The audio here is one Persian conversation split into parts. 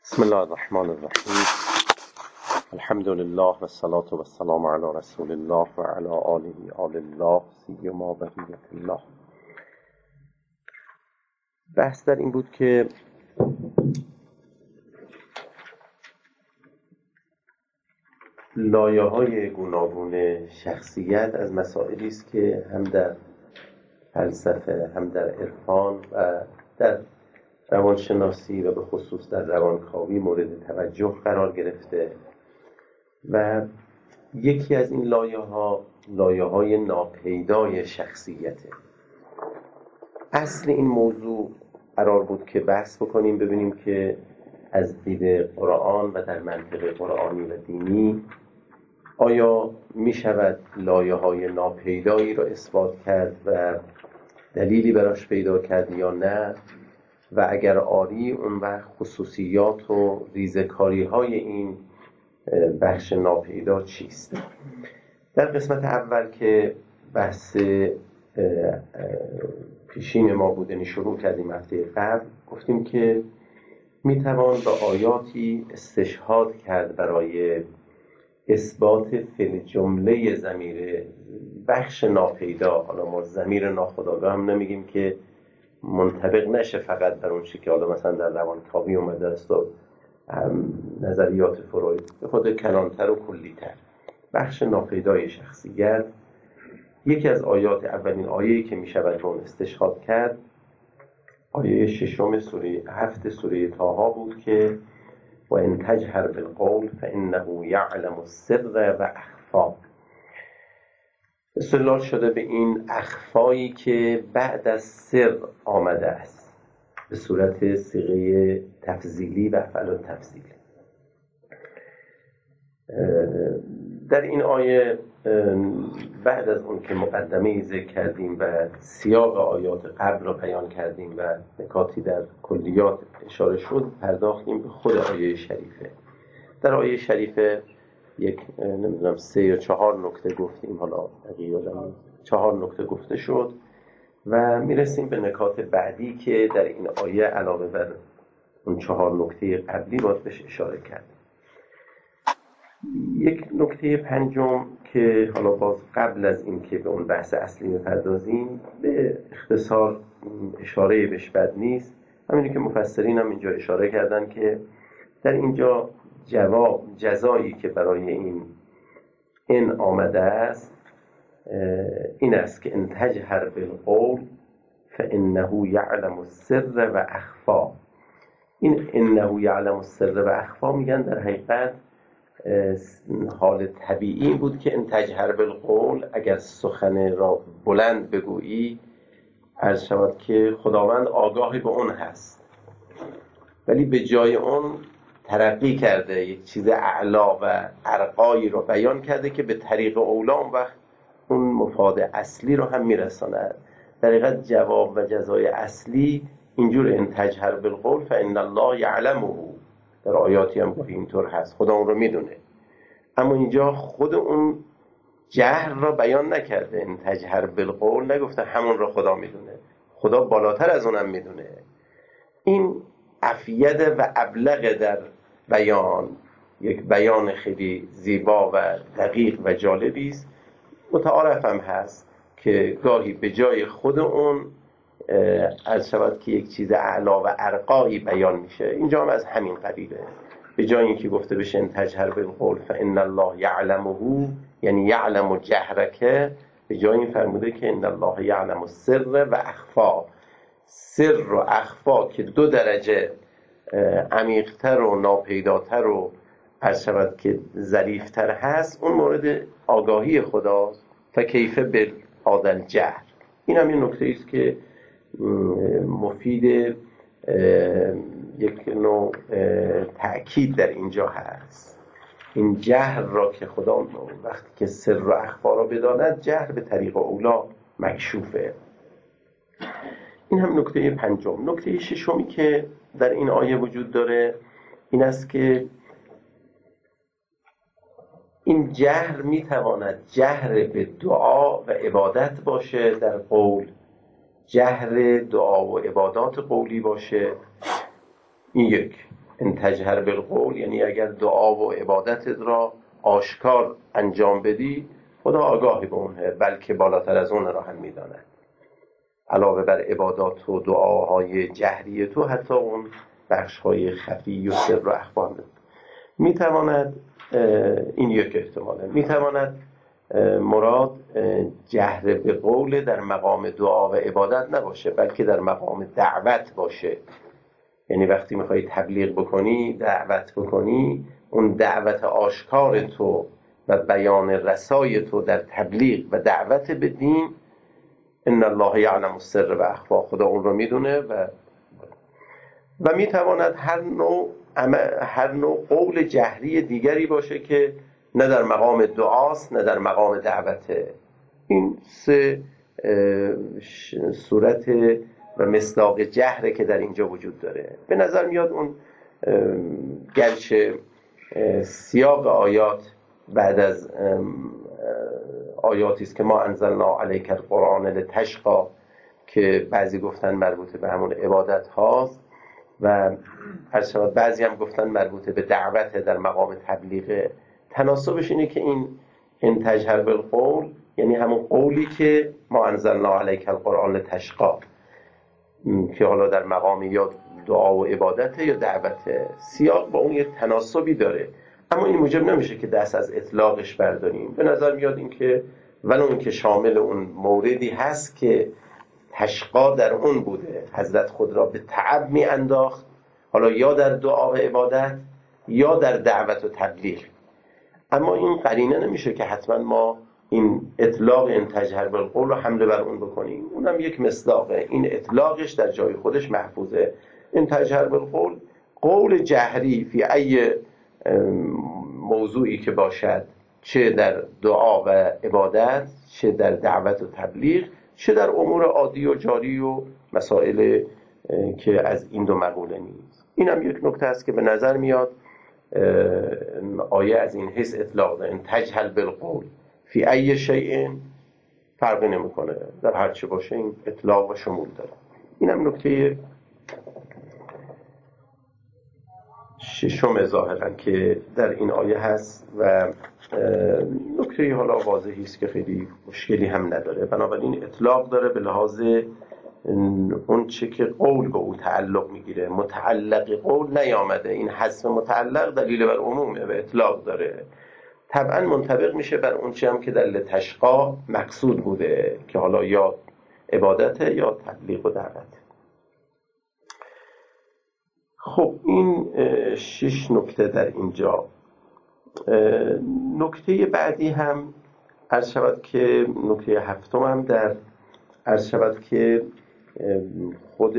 بسم الله الرحمن الرحیم. الحمد لله و الصلاة و السلام علی رسول الله و علی آل الله سیما بقیة الله. بحث در این بود که لایه‌های گوناگون شخصیت از مسائلی است که هم در فلسفه، هم در عرفان و در روانشناسی و به خصوص در روانکاوی مورد توجه قرار گرفته و یکی از این لایه‌های ناپیدای شخصیته. اصل این موضوع قرار بود که بحث بکنیم، ببینیم که از دید قرآن و در منطق قرآنی و دینی آیا می شود لایه‌های ناپیدایی را اثبات کرد و دلیلی براش پیدا کرد یا نه، و اگر آری اون وقت خصوصیات و ریزکاری‌های این بخش ناپیدا چیست. در قسمت اول که بحث پیشین ما بودنی شروع کردیم هفته قبل، گفتیم که میتوان به آیاتی استشهاد کرد برای اثبات فعل جمله ضمیر بخش ناپیدا. حالا ما ضمیر ناخودآگاه هم نمیگیم که منطبق نشه فقط بر اون چیزی که حالا مثلا در روانکاوی اومده است و نظریات فروید، به خود کلانتر و کلیتر. بخش ناپیدای شخصیت، یکی از آیات، اولین آیه‌ای که میشود اون استشهاد کرد، آیه 6 سوره 7 سوره طه بود که و ان تجهر بالقول فانه یعلم السر و اخفا. استدلال شده به این اخفایی که بعد از سر آمده است به صورت صیغه تفضیلی و افعال تفضیل. در این آیه بعد از اون که مقدمه ذکر کردیم و سیاق آیات قبل را بیان کردیم و نکاتی در کلیات اشاره شد، پرداختیم به خود آیه شریفه. در آیه شریفه نمیدونم 3 یا 4 نکته گفتیم، حالا دقیقاً 4 نکته گفته شد و میرسیم به نکات بعدی که در این آیه علاوه بر اون 4 نکته قبلی باید بهش اشاره کرد. یک نکته پنجم که حالا باز قبل از این که به اون بحث اصلی بپردازیم به اختصار اشاره بهش بد نیست، همینی که مفسرین هم اینجا اشاره کردن که در اینجا جزایی که برای این آمده است این است که ان تجهر بالقول فانه یعلم السر و اخفا. این انه یعلم السر و اخفا میگن در حقیقت حال طبیعی بود که ان تجهر بالقول، اگر سخن را بلند بگویی، عرض شود که خداوند آگاهی به اون هست، ولی به جای اون ترقی کرده، یک چیز اعلا و ارقایی رو بیان کرده که به طریق اولا اون وقت اون مفاد اصلی رو هم میرساند. در حقیقت جواب و جزای اصلی اینجور ان تجهر بالقول فان الله یعلمه، در آیاتی هم اینطور هست، خدا اون رو میدونه، اما اینجا خود اون جهر را بیان نکرده. ان تجهر بالقول نگفته همون را خدا میدونه، خدا بالاتر از اونم میدونه. این افید و ابلغ در بیان، یک بیان خیلی زیبا و دقیق و جالبی است. متعارف هم هست که گاهی به جای خود اون از شود که یک چیز اعلا و ارقایی بیان میشه. اینجا هم از همین قبیله، به جای اینکه گفته بشه ان تجهر بالقول فان الله یعلمه، یعنی یعلم جهرک، به جای این فرموده که ان الله یعلم السر و اخفا. سر و اخفا که 2 درجه عمیق‌تر و ناپیداتر و عرض شود که ظریف‌تر هست، اون مورد آگاهی خداست. فکیف بالهذا الجهر. این هم این نکته است که مفید یک نوع تأکید در اینجا هست. این جهر را که خدا وقتی که سر و اخفا را بداند، جهر به طریق اولا مکشوفه. این هم نکته پنجم. نکته ششمی که در این آیه وجود داره این است که این جهر میتواند جهر به دعا و عبادت باشه در قول، جهر دعا و عبادات قولی باشه. این یک. ان تجهر بالقول یعنی اگر دعا و عبادتت را آشکار انجام بدی خدا آگاهی به اونه، بلکه بالاتر از اون را هم میداند. علاوه بر عبادات و دعاهای جهری تو حتی اون بخش‌های خفی و سر و اخفا هم میتواند. این یک احتماله. میتواند مراد جهر به قول در مقام دعا و عبادت نباشه، بلکه در مقام دعوت باشه. یعنی وقتی میخوای تبلیغ بکنی، دعوت بکنی، اون دعوت آشکار تو و بیان رسای تو در تبلیغ و دعوت به دین، ان الله یعلم السر و اخفا، خدا اون رو میدونه. و میتواند هر نوع قول جهری دیگری باشه که نه در مقام دعاست نه در مقام دعوته. این سه صورت و مصداق جهره که در اینجا وجود داره. به نظر میاد اون گرچه سیاق آیات بعد از آیاتی است که ما انزلنا علیک القرآن لتشقی که بعضی گفتن مربوط به همون عبادت هاست و بعضی هم گفتن مربوط به دعوت در مقام تبلیغ. تناسبش اینه که این ان تجهر بالقول یعنی همون قولی که ما انزلنا علیک القرآن لتشقی که حالا در مقام یا دعا و عبادت یا دعوت، سیاق با اون یه تناسبی داره، اما این موجب نمیشه که دست از اطلاقش برداریم. به نظر میاد این که ولو اون که شامل اون موردی هست که تشقا در اون بوده، حضرت خود را به تعب می انداخت، حالا یا در دعا و عبادت یا در دعوت و تبلیغ. اما این قرینه نمیشه که حتما ما این اطلاق ان تجهر بالقول رو حمله بر اون بکنیم. اونم یک مصداقه، این اطلاقش در جای خودش محفوظه. ان تجهر بالقول قول جهری فی ای موضوعی که باشد، چه در دعا و عبادت، چه در دعوت و تبلیغ، چه در امور عادی و جاری و مسائل که از این دو مقوله نیست. این هم یک نکته است که به نظر میاد آیه از این حیث اطلاق داره. تجهل بالقول فی ای شیء فرقی نمیکنه، در هر چه باشه این اطلاق و شمول داره. این هم نکته ششم ظاهرا که در این آیه هست و نکته حالا واضحی است که خیلی مشکلی هم نداره. بنابراین اطلاق داره به لحاظ اون چه که قول به او تعلق میگیره. متعلق قول نیامده، این حذف متعلق دلیل بر عمومه و اطلاق داره. طبعا منطبق میشه بر اون چه هم که در لتشقا مقصود بوده که حالا یا عبادت یا تبلیغ و دعوت. خب این 6 نکته در اینجا. نکته بعدی هم عرض شود که نکته 7 هم در عرض شود که خود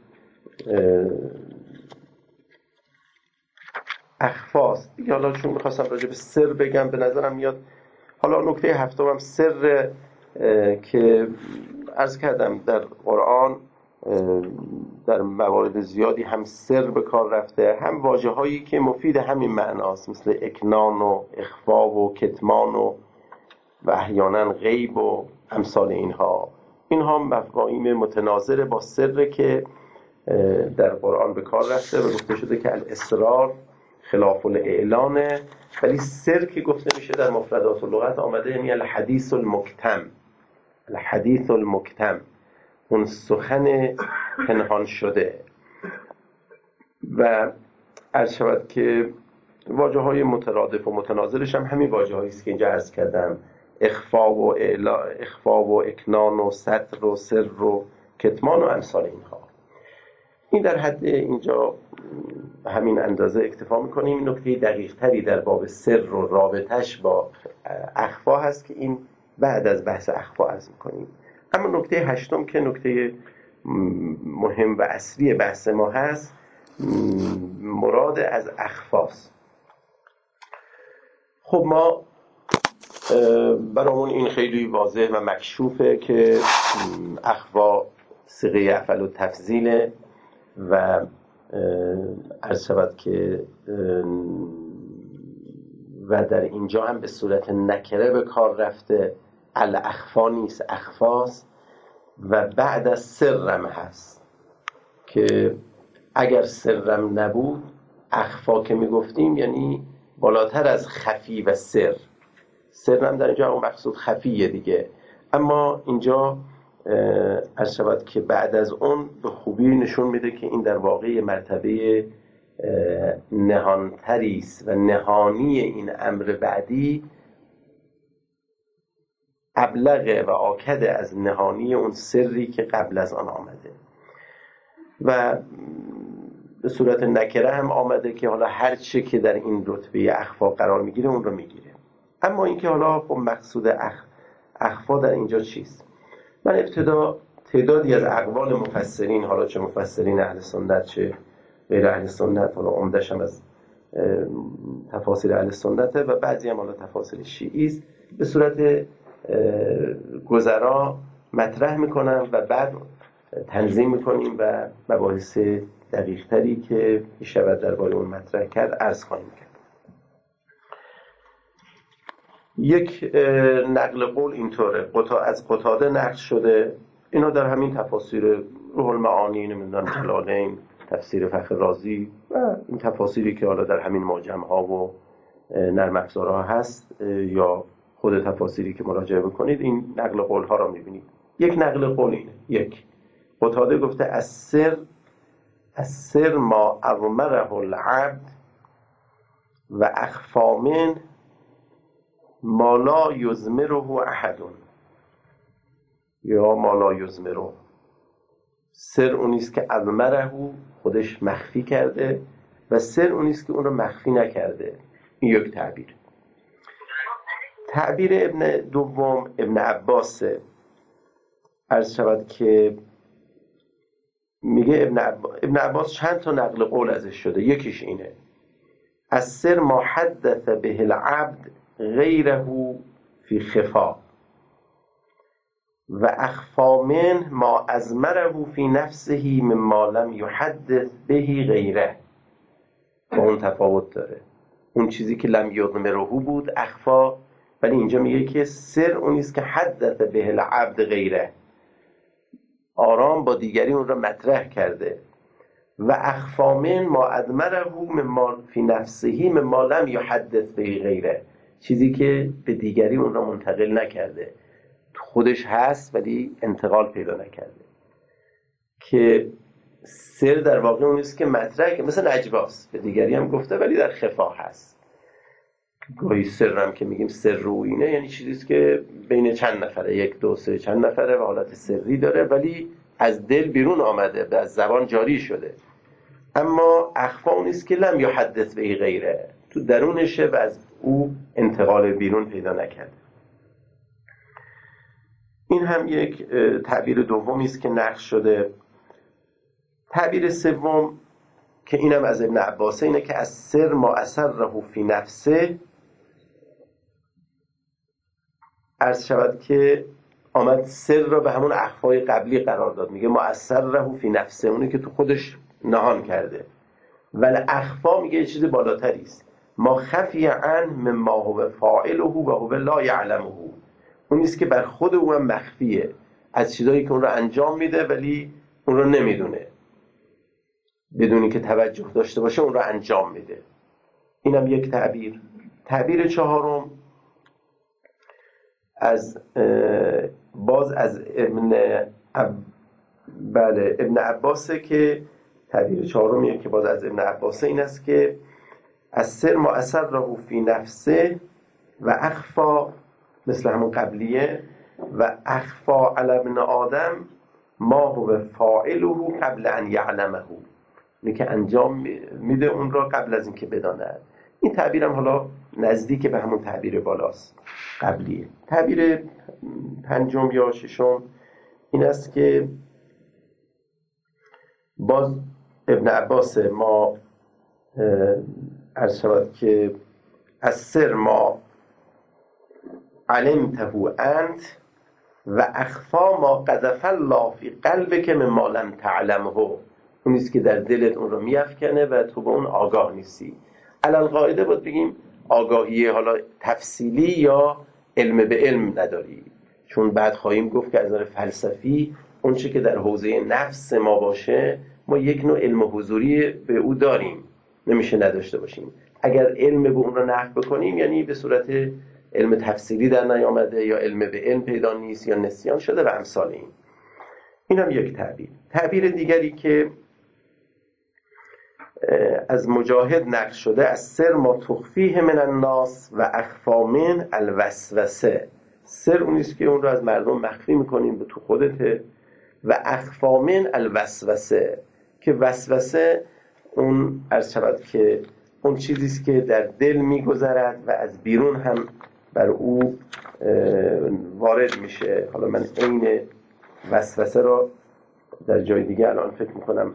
اخفاست دیگه. حالا چون میخواستم راجع به سر بگم به نظرم میاد حالا نکته 7 هم سر که عرض کردم در قرآن در موارد زیادی هم سر به کار رفته، هم واژه هایی که مفید همین معناست مثل اکنان و اخفا و کتمان و احیانا غیب و امثال اینها مفاهیم متناظر با سر که در قرآن به کار رفته و گفته شده که الاسرار خلاف الاعلانه، ولی سر که گفته میشه در مفردات اللغت آمده یعنی الحدیث المکتم. الحدیث المکتم اون سخن پنهان شده. و عرض شود که واژه های مترادف و متناظرش هم همین واژه هایی است که اینجا عرض کردم، اخفا و اکنان و ستر و سر و کتمان و امثال اینها. این در حد اینجا همین اندازه اکتفا میکنیم. نکته دقیق تری در باب سر و رابطش با اخفا هست که این بعد از بحث اخفا عرض میکنیم. اما نکته 8 که نکته مهم و اصلی بحث ما هست، مراد از اخفاست. خب ما برامون این خیلی واضح و مکشوفه که اخفا صیغه افعل و تفضیله و عرض شود که و در اینجا هم به صورت نکره به کار رفته. الاخفا نیست، اخفاست. و بعد از سرم هست که اگر سرم نبود اخفا که میگفتیم یعنی بالاتر از خفی و سر. سر هم در اینجا اون مقصود خفیه دیگه، اما اینجا عرض شود که بعد از اون به خوبی نشون میده که این در واقع مرتبه نهانتری است و نهانی این امر بعدی ابلغ و آکد از نهانی اون سری که قبل از آن آمده و به صورت نکره هم آمده که حالا هر چه که در این رتبه اخفا قرار میگیره اون رو میگیره. اما اینکه حالا خب مقصود اخفا در اینجا چیست؟ من ابتدا تعدادی از اقوال مفسرین، حالا چه مفسرین اهل سنت چه غیر اهل سنت، حالا عمدش هم از تفاسیر اهل سنته و بعضی هم حالا تفاسیر شیعی است، به صورت گذرا مطرح میکنم و بعد تنظیم میکنیم و مباحث دقیق تری که میشود درباره اون مطرح کرد عرض خواهیم کرد. یک نقل قول اینطوره، از قتاده نقل شده، اینا در همین تفاسیر روح المعانی، نمیدونم جلالین، تفسیر فخر رازی و این تفاسیری که حالا در همین معجم ها و نرم افزارها هست یا خود تفاسیری که مراجعه بکنید این نقل قول ها را میبینید. یک نقل قول اینه، یک قتاده گفته السر ما اضمره العبد و اخفا من ما لا یضمره احد یا ما لا یضمره. سر اونیست که اضمره خودش مخفی کرده و سر اونیست که اون رو مخفی نکرده. این یک تعبیر. تعبیر ابن دوم ابن عباس عرض شود که میگه ابن عباس چند تا نقل قول ازش شده، یکیش اینه السر ما حدث به العبد غیره فی خفا و اخفا من ما ازمره فی نفسه مما لم یحدث به غیره. با اون تفاوت داره، اون چیزی که لم یضمره بود اخفا، ولی اینجا میگه که سر اونیست که حدث به العبد غیره، آرام با دیگری اون را مطرح کرده و اخفا من ما ادمره مما فی نفسه مما لم یحدث به غیره، چیزی که به دیگری اون را منتقل نکرده، خودش هست ولی انتقال پیدا نکرده. که سر در واقع اونیست که مطرح که مثل نجواست، به دیگری هم گفته ولی در خفا هست. گاهی سر هم که میگیم سر روینه یعنی چیزیست که بین چند نفره، 1 2 3 چند نفره و حالت سری داره ولی از دل بیرون آمده و از زبان جاری شده. اما اخفا اونیست که لم یحدث به غیره، تو درونشه و از او انتقال بیرون پیدا نکرده. این هم یک تعبیر دومی است که نقل شده. تعبیر سوم که اینم از ابن عباس اینه که از سر ما اسره فی نفسه، عرض شود که آمد سر را به همون اخفای قبلی قرار داد، میگه ما اسره فی نفسه، اونی که تو خودش نهان کرده، ولی اخفا میگه یه چیز بالاتری است، ما خفی عن مما هو فاعله و هو لا یعلمه، اونیست که بر خود او هم مخفیه، از چیزایی که اون رو انجام میده ولی اون رو نمیدونه، بدونی که توجه داشته باشه اون رو انجام میده. اینم یک تعبیر. تعبیر چهارم از باز از ابن عباسه که تعبیر چهارمیه که باز از ابن عباسه این است که السر ما اسره فی نفسه و اخفا، مثل همون قبلیه، و اخفا علی ابن آدم ما هو فاعله قبل ان یعلمه، اینه که انجام میده اون را قبل از اینکه بداند. این تعبیرم حالا نزدیک به همون تعبیر بالاست قبلیه. تعبیر پنجم یا ششم این است که باز ابن عباس ما عرض شود که از سر ما علمته انت و اخفا ما قذف الله فی قلبک مما لم تعلمه، اونیست که در دلت اون رو میافکنه و تو به اون آگاه نیستی. علل قاعده باید بگیم آگاهی حالا تفصیلی یا علم به علم نداری، چون بعد خواهیم گفت که از نظر فلسفی اون چه که در حوزه نفس ما باشه ما یک نوع علم حضوری به او داریم نمیشه نداشته باشیم. اگر علم به اون رو نقد بکنیم یعنی به صورت علم تفسیری در نیامده، یا علم به علم پیدا نیست، یا نسیان شده و امثال این. این هم یک تعبیر. تعبیر دیگری که از مجاهد نقل شده، از سر ما تخفیه من الناس و اخفا من الوسوسه. سر اونیست که اون رو از مردم مخفی میکنیم به تو خودته، و اخفا من الوسوسه که وسوسه اون عرض شود که اون چیزیست که در دل میگذرد و از بیرون هم بر او وارد میشه. حالا من عین وسوسه را در جای دیگه الان فکر میکنم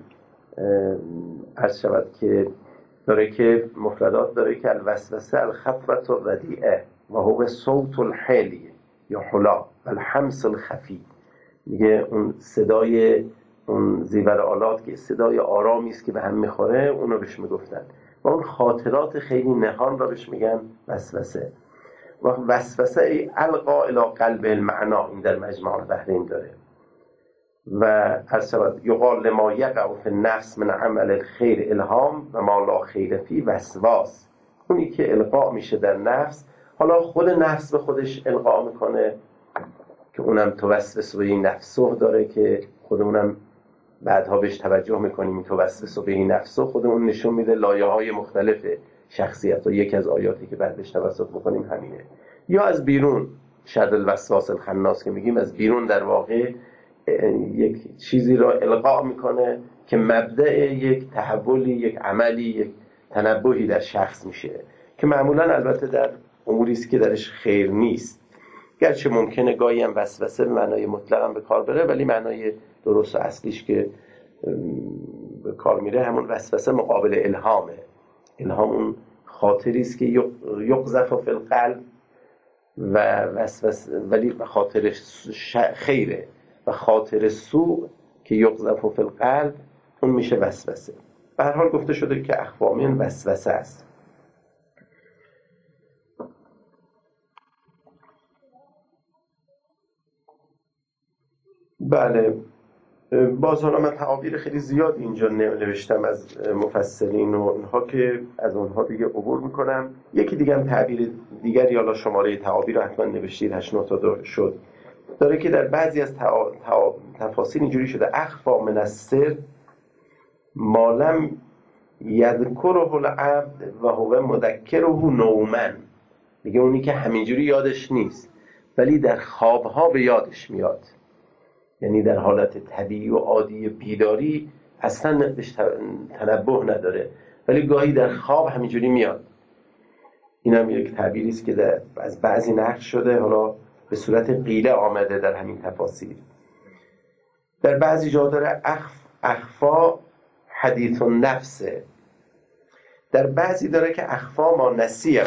عرض شود که داره که مفردات داره که الوسوسه الخفرة الردیعه و هو صوت الحلی یا حلا و الحمس الخفی. میگه اون صدای اون زیور آلات که صدای آرامی است که به هم میخوره، اونو بهش میگفتن. و اون خاطرات خیلی نهان را بهش میگن وسوسه. و وسوسه ای القا الی قلب المعنا، این در مجمع البحرین داره. و عرض شود یقال لما یقع فی النفس من عمل الخیر الهام و ما لا خیر فی وسواس. اونی که القا میشه در نفس، حالا خود نفس به خودش القا میکنه که اونم توسوس به نفسه داره که خودمونم بعدها بهش توجه میکنیم. توسوس به نفسه خودمون نشون میده لایه های مختلف شخصیت. و یکی از آیاتی که بعدش توسط میکنیم همینه. یا از بیرون، شد الوسواس الخناس که میگیم از بیرون در واقع یک چیزی را القا میکنه که مبدأ یک تحولی، یک عملی، یک تنبهی در شخص میشه، که معمولا البته در اموری است که درش خیر نیست. گرچه ممکنه گاهی هم وسوسه به معنای مطلق هم به کار بره، ولی معنای درست و اصلیش که به کار میره همون وسوسه مقابل الهامه. الهام اون خاطری است که یقذف فی القلب و وسوسه ولی خاطر خیره، و خاطر سوء که یقذف فی القلب اون میشه وسوسه. به هر حال گفته شده که اخفا من وسوسه است. بله، باز حالا من تعابیر خیلی زیاد اینجا نوشتم از مفسرین و اینها که از اونها دیگه عبور میکنم. یکی دیگه هم تعبیر دیگری، حالا شماره تعابیر رو حتما نوشتید 8 تا شد، داره که در بعضی از تفاسیر اینجوری شده اخفا من السر ما لم یذکره العبد و هو مذکره نوما. میگه اونی که همینجوری یادش نیست ولی در خوابها به یادش میاد، یعنی در حالت طبیعی و عادی بیداری اصلا بهش تنبه نداره، ولی گاهی در خواب همینجوری میاد. این هم یک تعبیری است که از بعضی نقل شده، حالا به صورت قیله آمده در همین تفاسیر. در بعضی جا داره اخفا حدیث النفسه، در بعضی داره که اخفا ما نسیه.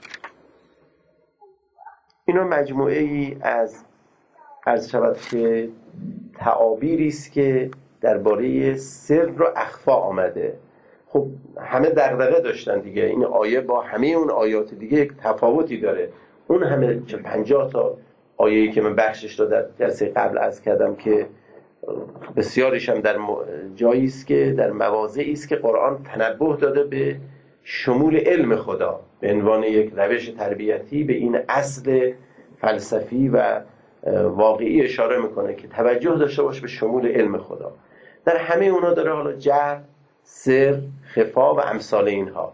اینا مجموعه ای از عرض شود که تعابیری است که درباره سر رو اخفا آمده. خب همه دغدغه داشتن دیگه، این آیه با همه اون آیات دیگه یک تفاوتی داره. اون همه 50 تا آیه‌ای که من بخشش رو در جلسه قبل عرض کردم که بسیارش هم در جایی است که در مواضعی است که قرآن تنبه داده به شمول علم خدا به عنوان یک روش تربیتی، به این اصل فلسفی و واقعی اشاره میکنه که توجه داشته باش به شمول علم خدا. در همه اونا داره حالا جهر، سر، خفا و امثال اینها.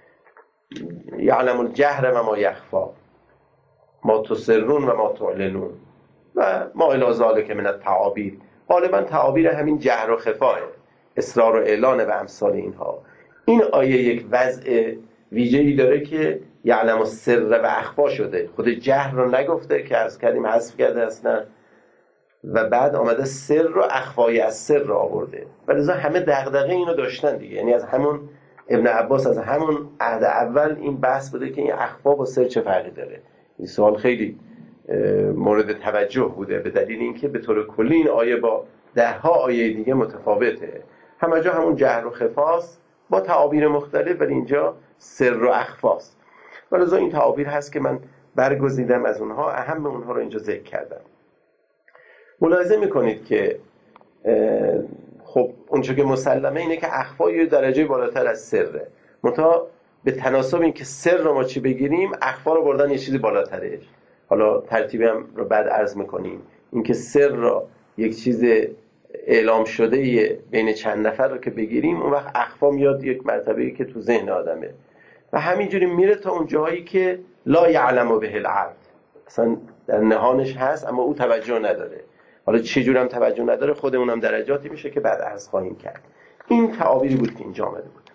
یعلم الجهر و ما یخفا، ما تسرون و ما تعلنون و ما الی ذلک من التعابیر. غالبا تعابیر همین جهر و خفاه، اصرار و اعلان و امثال اینها. این آیه یک وضع ویژه‌ای داره که یعلم السر و اخفا شده، خود جهر رو نگفته که عرض کردیم حذف کرده اصلا، و بعد آمده سر رو اخفای از سر رو آورده. ولذا همه دغدغه اینو داشتن دیگه، یعنی از همون ابن عباس از همون عهد اول این بحث بوده که این اخفا با سر چه فرقی داره. این سوال خیلی مورد توجه بوده به دلیل اینکه به طور کلی این آیه با 10 آیه دیگه متفاوته. همه جا همون جهر و خفاست با تعابیر مختلف، ولی اینجا سر و اخفاست. ولذا این تعابیر هست که من برگزیدم از اونها، اهم اونها رو اینجا ذکر کردم. ملاحظه میکنید که خب اونچه که مسلمه اینه که اخفا یه درجه بالاتر از سره. منتها به تناسب این که سر رو ما چی بگیریم، اخفا رو بردن یه چیزی بالاتره. حالا ترتیبی هم رو بعد عرض میکنیم. این که سر را یک چیز اعلام شده بین چند نفر رو که بگیریم، اون وقت اخفا میاد یک مرتبه‌ای که تو ذهن آدمه و همینجوری میره تا اون جایی که لا یعلم به العبد، اصلا در نهانش هست اما او توجه نداره. حالا چه جور هم توجه نداره، خودمون هم درجاتی میشه که بعد عرض خواهیم کرد. این تعابیری بود که اینجا آمده بود.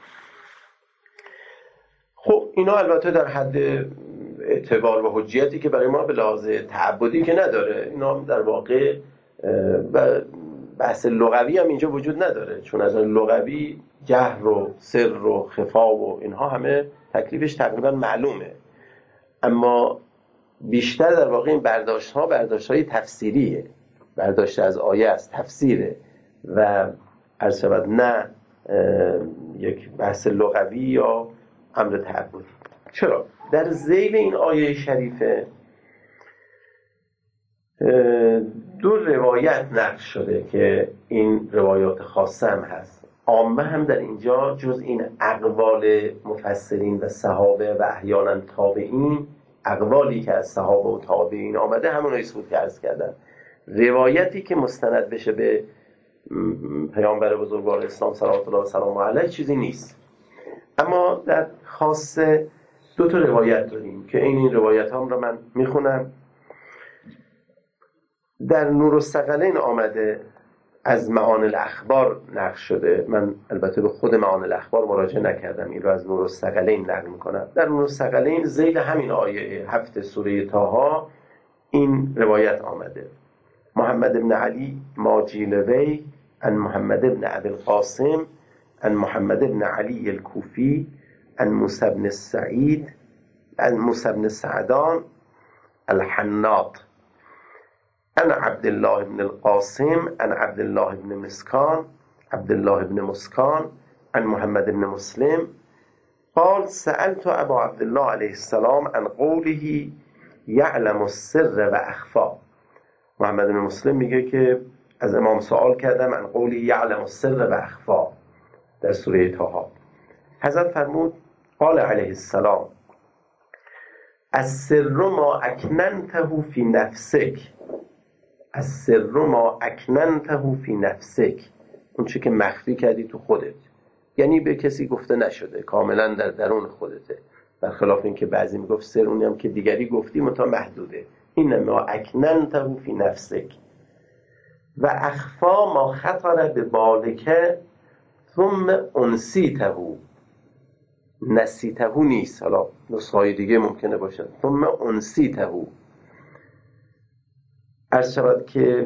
خب اینا البته در حد اعتبار و حجیتی که برای ما به لحاظ تعبدی که نداره، اینا در واقع و بحث لغوی هم اینجا وجود نداره، چون از لغوی جهر و سر و خفا و اینها همه تکلیفش تقریبا معلومه، اما بیشتر در واقع این برداشت‌های تفسیریه، برداشت از آیه است، تفسیره و عرض شود نه یک بحث لغوی یا امر تعبدی. چرا؟ در ذیل این آیه شریفه دو روایت نقل شده که این روایات خاصه هم هست. عامه هم در اینجا جز این اقوال مفسرین و صحابه و احیانا تابعین، اقوالی که از صحابه و تابعین آمده همون رو بود که عرض کردن. روایتی که مستند بشه به پیامبر بزرگوار اسلام صلوات الله و سلام علیه چیزی نیست. اما در خاصه دو تا روایت داریم که این روایت هم رو من میخونم. در نور الثقلین آمده، از معانی الاخبار نقل شده. من البته به خود معانی الاخبار مراجعه نکردم، این رو از نور الثقلین نقل میکنم. در نور الثقلین ذیل همین آیه 7 سوره طه این روایت آمده: محمد بن علی ماجیلوی عن محمد بن ابی القاسم عن محمد بن علی الكوفی عن موسی بن سعید عن موسی بن سعدان الحناط عن عبد الله بن القاسم عن عبد الله بن مسكان عبد الله بن مسكان عن محمد بن مسلم قال سألت ابا عبد الله علیه السلام عن قوله یعلم السر و اخفا. محمد بن مسلم میگه که از امام سوال کردم عن قوله یعلم السر و اخفا در سوره طه. حضرت فرمود قال علیه السلام السر ما اکننته فی نفسک، السر ما اکننته فی نفسک، اون چی که مخفی کردی تو خودت، یعنی به کسی گفته نشده، کاملا در درون خودته، برخلاف این که بعضی میگفت سر اونی هم که دیگری گفتی متا محدوده. این ما اکننته فی نفسک و اخفا ما خطر به بالک ثم انسیته، نسیته نیست، حالا نسخه‌های دیگه ممکنه باشه، ثم انسیته. عرض شود که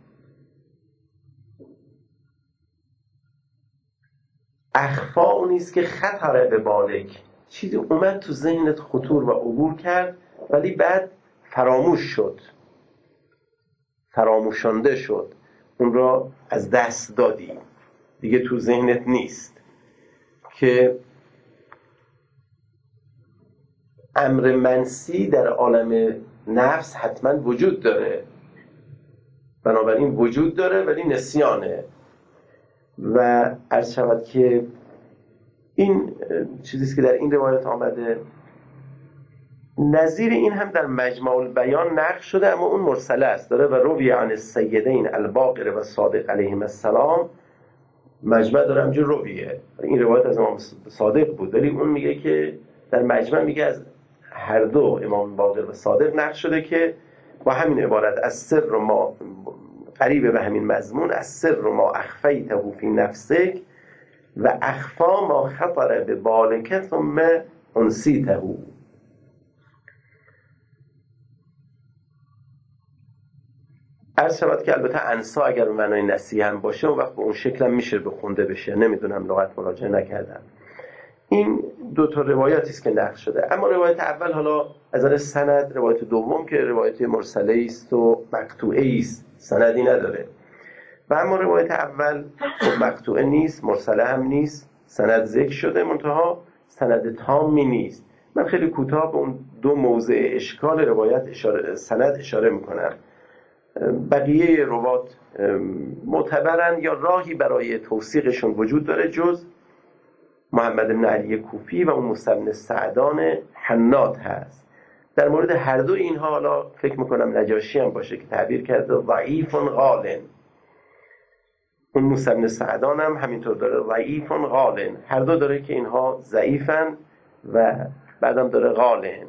اخفا اونیست که خطر به بالک، چیزی اومد تو ذهنت خطور و عبور کرد ولی بعد فراموش شد، فراموشانده شد، اون را از دست دادی، دیگه تو ذهنت نیست. که امر منسی در عالم نفس حتما وجود داره، بنابراین وجود داره ولی نسیانه. و عرض شود که این چیزیست که در این روایت آمده. نظیر این هم در مجمع البیان نقل شده اما اون مرسله است، داره و روی عن السیدین الباقر و صادق علیهم السلام. مجمع داره همجور رویه، این روایت از امام صادق بود ولی اون میگه که در مجمع میگه از هر دو امام باقر و صادق نقل شده که با همین عبارت از سر ما قریب به همین مضمون، از سر ما اخفیته فی نفسک و اخفا ما خطر به بالک ثم انسیته. عرض شود که البته انسا اگر به معنای نسیه هم باشه اون وقت به اون شکل هم میشه بخونده بشه، نمیدونم، لغت مراجعه نکردم. این دو تا روایتی است که نقل شده. اما روایت اول حالا از نظر سند، روایت دوم که روایت مرسله است و مقطوعه است، سندی نداره. و اما روایت اول مقطوعه نیست، مرسله هم نیست، سند ذکر شده منتها سند تامی نیست. من خیلی کوتاه به اون دو موضع اشکال روایت سند اشاره میکنم. بقیه روات معتبرن یا راهی برای توثیقشون وجود داره جز محمد بن علی کوفی و اون موسی بن سعدان حناد هست. در مورد هر دو اینها حالا فکر میکنم نجاشی هم باشه که تعبیر کرده ضعیف غالن. اون موسی بن سعدان هم همینطور داره ضعیف غالن. هر دو داره که اینها ضعیفن و بعدم داره غالن.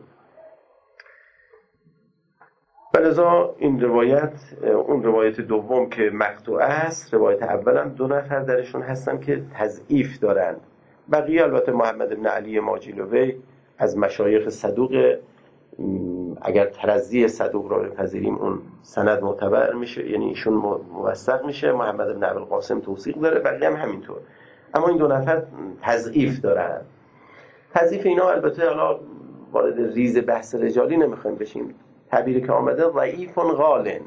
بلذا این روایت، اون روایت دوم که مقطوعه است، روایت اولم 2 نفر درشون هستن که تضعیف دارن. بقیه البته محمد بن علی ماجلوی از مشایخ صدوق، اگر ترضی صدوق را بپذیریم اون سند معتبر میشه، یعنی ایشون موثق میشه. محمد بن ابوالقاسم توثیق داره، بقیه هم همینطور. اما این 2 نفر تضعیف دارن. تضعیف اینا البته حالا وارد ریز بحث رجالی نمیخوایم بشیم. تعبیری که آمده ضعیف غالن،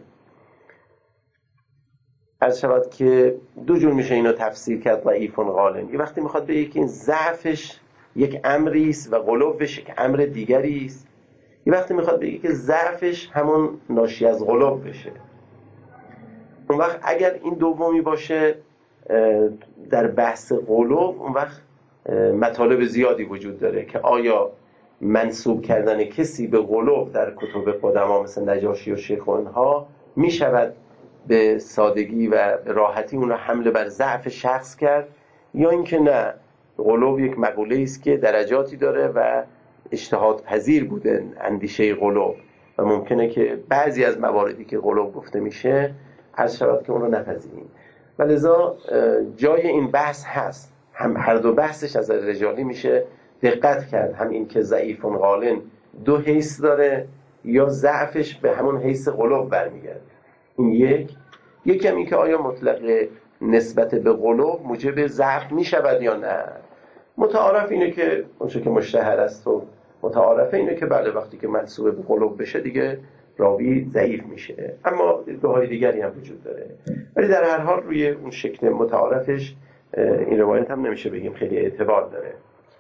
عرض شود که 2 جور میشه اینو تفسیر کرد. ضعیف غالن یه وقتی میخواد بگه که این ضعفش یک امری است و غلوش یک امر دیگری است. یه وقتی میخواد بگه که ضعفش همون ناشی از غلو بشه. اون وقت اگر این دومی باشه در بحث غلو، اون وقت مطالب زیادی وجود داره که آیا منسوب کردن کسی به غلو در کتب قدما مثل نجاشی و شیخ و اینها می شود به سادگی و راحتی اون را حمله بر ضعف شخص کرد، یا اینکه نه، غلو یک مقوله است که درجاتی داره و اجتهاد پذیر بوده اندیشه غلو و ممکنه که بعضی از مواردی که غلو گفته میشه عرض شود که اون رو نپذیریم. و لذا جای این بحث هست، هم هر دو بحثش از رجالی میشه دقت کرد، هم این که ضعیف غالن 2 حیث داره یا ضعفش به همون حیث غلو برمیگرده. این یکم این که آیا مطلق نسبت به غلو موجب ضعف میشود یا نه. متعارف اینه که اونچه که مشتهر است و متعارفه اینه که بله وقتی که منسوب به غلو بشه دیگه راوی ضعیف میشه. اما دیدگاه‌های دیگری هم وجود داره، ولی در هر حال روی اون شکل متعارفش این روایت هم نمیشه بگیم خیلی اعتبار داره.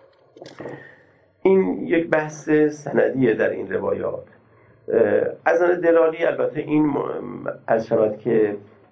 این یک بحث سندیه در این روایات. از آن دلالی البته این از شود که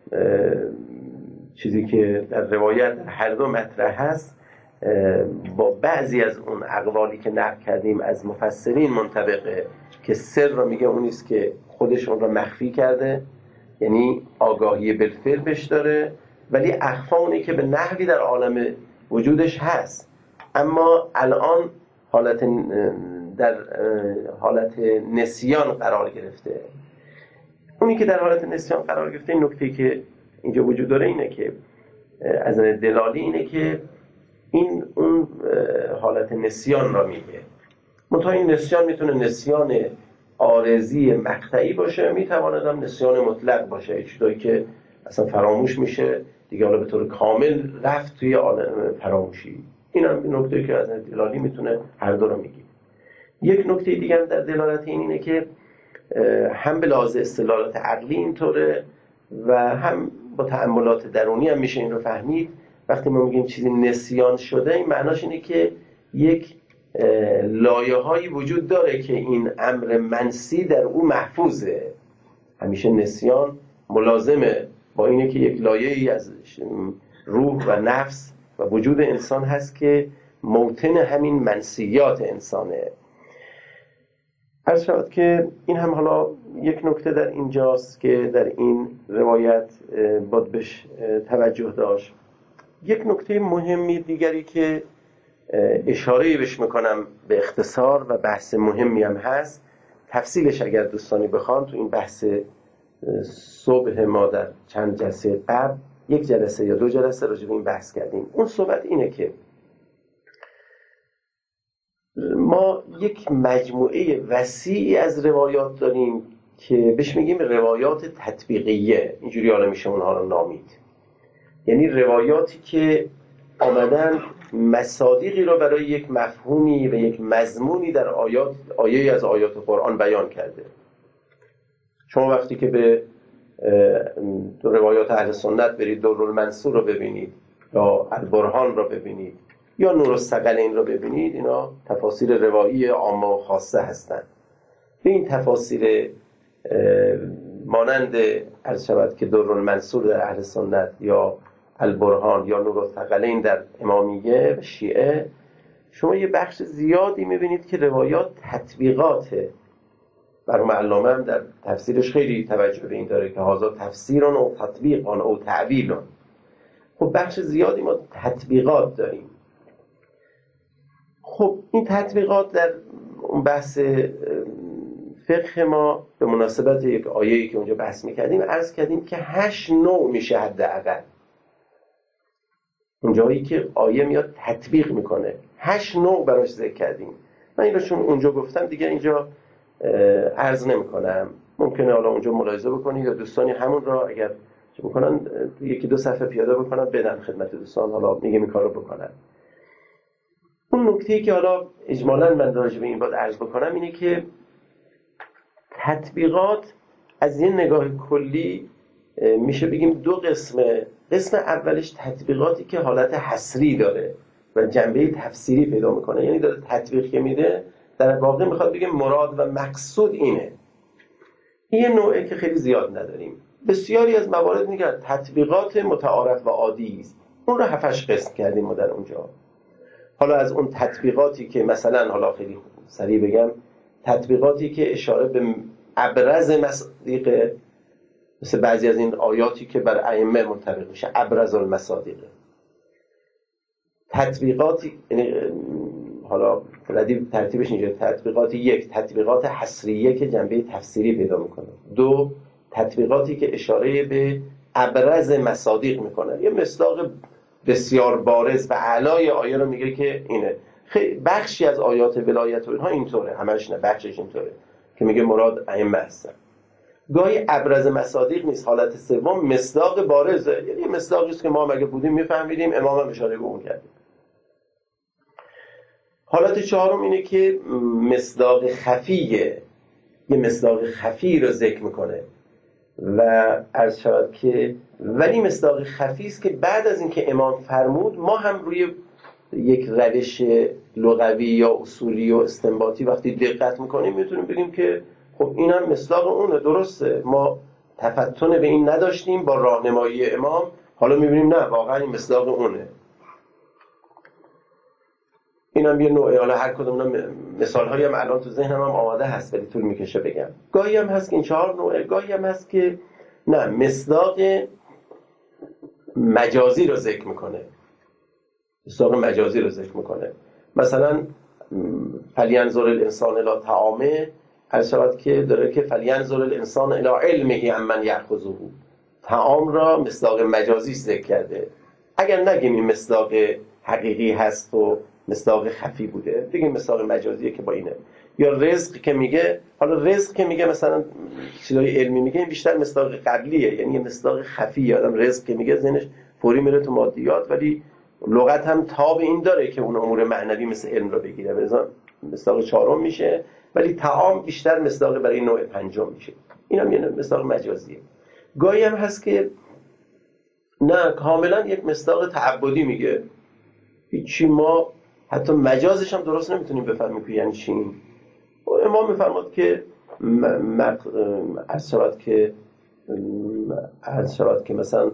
چیزی که در روایت هر دو مطرح هست با بعضی از اون اقوالی که نقل کردیم از مفسرین منطبقه، که سر رو میگه اونیست که خودش اون رو مخفی کرده، یعنی آگاهی بالفعل بش داره، ولی اخفا اونی که به نحوی در عالم وجودش هست، اما الان در حالت نسیان قرار گرفته. اونی که در حالت نسیان قرار گرفته، این نکته که اینجا وجود داره اینه که از دلالی اینه که این اون حالت نسیان را میگه. منتها این نسیان میتونه نسیان عارضی مقطعی باشه، میتواند هم نسیان مطلق باشه، چیزایی که اصلا فراموش میشه دیگه، حالا به طور کامل رفت توی عالم فراموشی. این هم نکته که از دلالی میتونه هر دو رو میگه. یک نکته دیگه هم در دلالت اینه که هم به لحاظ استدلالات عقلی اینطوره و هم با تأملات درونی هم میشه این رو فهمید. وقتی ما میگیم چیزی نسیان شده، این معناش اینه که یک لایه‌هایی وجود داره که این امر منسی در او محفوظه. همیشه نسیان ملازمه با اینه که یک لایه‌ای از روح و نفس و وجود انسان هست که موطن همین منسیات انسانه. عرض شود که این هم حالا یک نکته در اینجاست که در این روایت باید بهش توجه داشت. یک نکته مهمی دیگری که اشاره بهش میکنم به اختصار و بحث مهمی هم هست، تفصیلش اگر دوستانی بخوان تو این بحث صبح ما در چند جلسه قبل 1 جلسه یا 2 جلسه راجع به این بحث کردیم. اون صحبت اینه که ما یک مجموعه وسیعی از روایات داریم که بهش میگیم روایات تطبیقیه، اینجوری حالا میشه اونها رو نامید. یعنی روایاتی که آمدن مصادیقی رو برای یک مفهومی و یک مضمونی در آیه از آیات قرآن بیان کرده. شما وقتی که به روایات اهل سنت برید، درالمنصور رو ببینید یا البرهان رو ببینید یا نورالثقلین رو ببینید، اینا تفاسیر روایی عامه و خاصه هستند. به این تفاسیر مانند عرض شود که درالمنصور در اهل سنت یا البرهان یا نورالثقلین در امامیه و شیعه شما یه بخش زیادی میبینید که روایات تطبیقاته. مرحوم علامه هم در تفسیرش خیلی توجه به این داره که هذا تفسیران او تطبیقان او تعبیران. خب بخش زیادی ما تطبیقات داریم. خب این تطبیقات در اون بحث فقه ما به مناسبت یک آیه‌ای که اونجا بحث می‌کردیم عرض کردیم که 8 نوع میشه حداقل. اونجایی که آیه میاد تطبیق میکنه 8 نوع براش ذکر کردیم. من این رو چون اونجا گفتم دیگه اینجا عرض نمی‌کنم. ممکنه حالا اونجا ملاحظه بکنید یا دوستانی همون را اگر چه بکنن یکی دو صفحه پیاده بکنن بدن خدمت دوستان، حالا میگم این کارو بکنن. اون نکته‌ای که حالا اجمالاً من راجع به این باید عرض بکنم اینه که تطبیقات از یه نگاه کلی میشه بگیم 2 قسمه. قسم اولش تطبیقاتی که حالت حصری داره و جنبه تفسیری پیدا میکنه، یعنی داره تطبیق که میده در واقع میخواد بگه مراد و مقصود اینه. این یه نوعی که خیلی زیاد نداریم. بسیاری از موارد میگن تطبیقات متعارف و عادی است، اون رو 7 قسم کردیم ما در اونجا. حالا از اون تطبیقاتی که مثلا حالا خیلی سریع بگم، تطبیقاتی که اشاره به ابرز مصادیق، مثل بعضی از این آیاتی که بر ائمه منطبق میشه، ابرز المصادیق. تطبیقاتی حالا ترتیبش اینجا، تطبیقاتی 1 تطبیقات حصریه که جنبه تفسیری پیدا میکنه. 2 تطبیقاتی که اشاره به ابرز مصادیق میکنه، یه مصداق بسیار بارز و اعلای آیه رو میگه که اینه. خیلی بخشی از آیات ولایت و اینها اینطوره، همش نه، بخشش اینطوره که میگه مراد ائمه هستن. گاهی ابرز مصادیق نیست، حالت سوم مصداق بارزه، یعنی مصداقی است که ما اگه بودیم میفهمیدیم، امام هم اشاره به اون کردیم. حالت چهارم اینه که مصداق خفیه، یه مصداق خفی رو ذکر میکنه و عرض شود که ولی مصداق خفی است که بعد از اینکه امام فرمود ما هم روی یک روش لغوی یا اصولی و استنباطی وقتی دقت میکنیم میتونیم بگیم که خب اینم مصداق اونه، درسته، ما تفتن به این نداشتیم، با راهنمایی امام حالا میبینیم نه واقعا این مصداق اونه. اینم یه نوعه، حالا هر کدوم مثال‌هایی هم الان تو ذهنم هم آماده هست ولی طول میکشه بگم. گاهی هم هست که این 4 نوعه، گاهی هم هست که نه مصداق مجازی رو ذکر میکنه، مصداق مجازی رو ذکر میکنه. مثلا فلینظر الانسان الی طعامه، عرض شود که داره که فلینظر الانسان الی علمه عمن یأخذه، طعام را مصداق مجازی ذکر کرده. اگر نگیم این مصداق حقیقی هست و مصداق خفی بوده، دیگه مصداق مجازیه که با اینه. یا رزق که میگه، حالا رزق که میگه مثلا چیزای علمی میگه، این بیشتر مصداق قبلیه، یعنی مصداق خفی. آدم رزق که میگه ذهنش فوری میره تو مادیات، ولی لغت هم تاب این داره که اون امور معنوی مثل علم رو بگیره، مثلا مصداق 4 میشه، ولی طعام بیشتر مصداق برای نوع 5 میشه. اینم یه مصداق مجازیه. گاهی هم هست که نه کاملا یک مصداق تعبدی میگه، هیچی، ما حتی مجازش هم درست نمیتونیم بفهمیم که یعنی چی. امام میفرماد که عرض شود که مثلا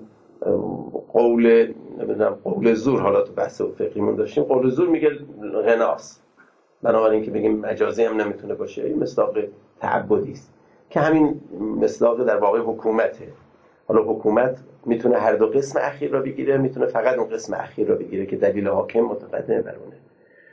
قول زور، حالا تو بحث فقهیمون داشتیم، قول زور میگه غناست، بنابراین که بگیم مجازی هم نمیتونه باشه، این مصداق تعبدی است که همین مصداق در واقع حکومته. حالا حکومت میتونه هر 2 قسم اخیر رو بگیره، میتونه فقط اون قسم اخیر رو بگیره که دلیل حاکم متقدم بر اونه.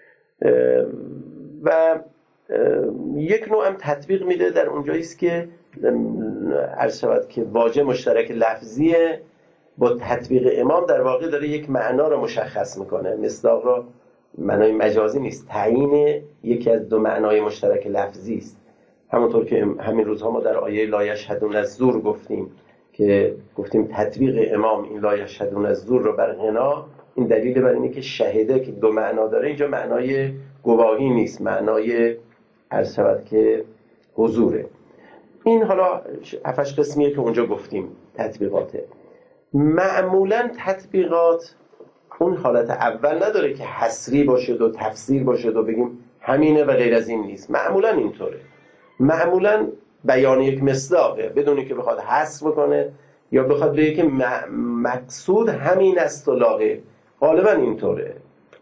و یک نوع هم تطبیق میده در اونجایی است که عرض شود که واجه مشترک لفظیه، با تطبیق امام در واقع داره یک معنا رو مشخص میکنه. مصداق رو معنای مجازی نیست، تعیین یکی از 2 معنای مشترک لفظی است. همونطور که همین روزها ما در آیه لا یشهدون الزور گفتیم تطبیق امام این لا یشهدون الزور رو بر غنا، این دلیل بر اینه که شهده که 2 معنا داره، اینجا معنای گواهی نیست، معنای عرض شود که حضوره. این حالا 7 قسمیه که اونجا گفتیم تطبیقاته. معمولا تطبیقات اون حالت اول نداره که حصری باشه و تفسیر باشه و بگیم همینه و غیر از این نیست. معمولا اینطوره، معمولا بیان یک مصداقه بدونی که بخواد حصر بکنه یا بخواد بگه که مقصود همین است و لاغه، غالبا اینطوره.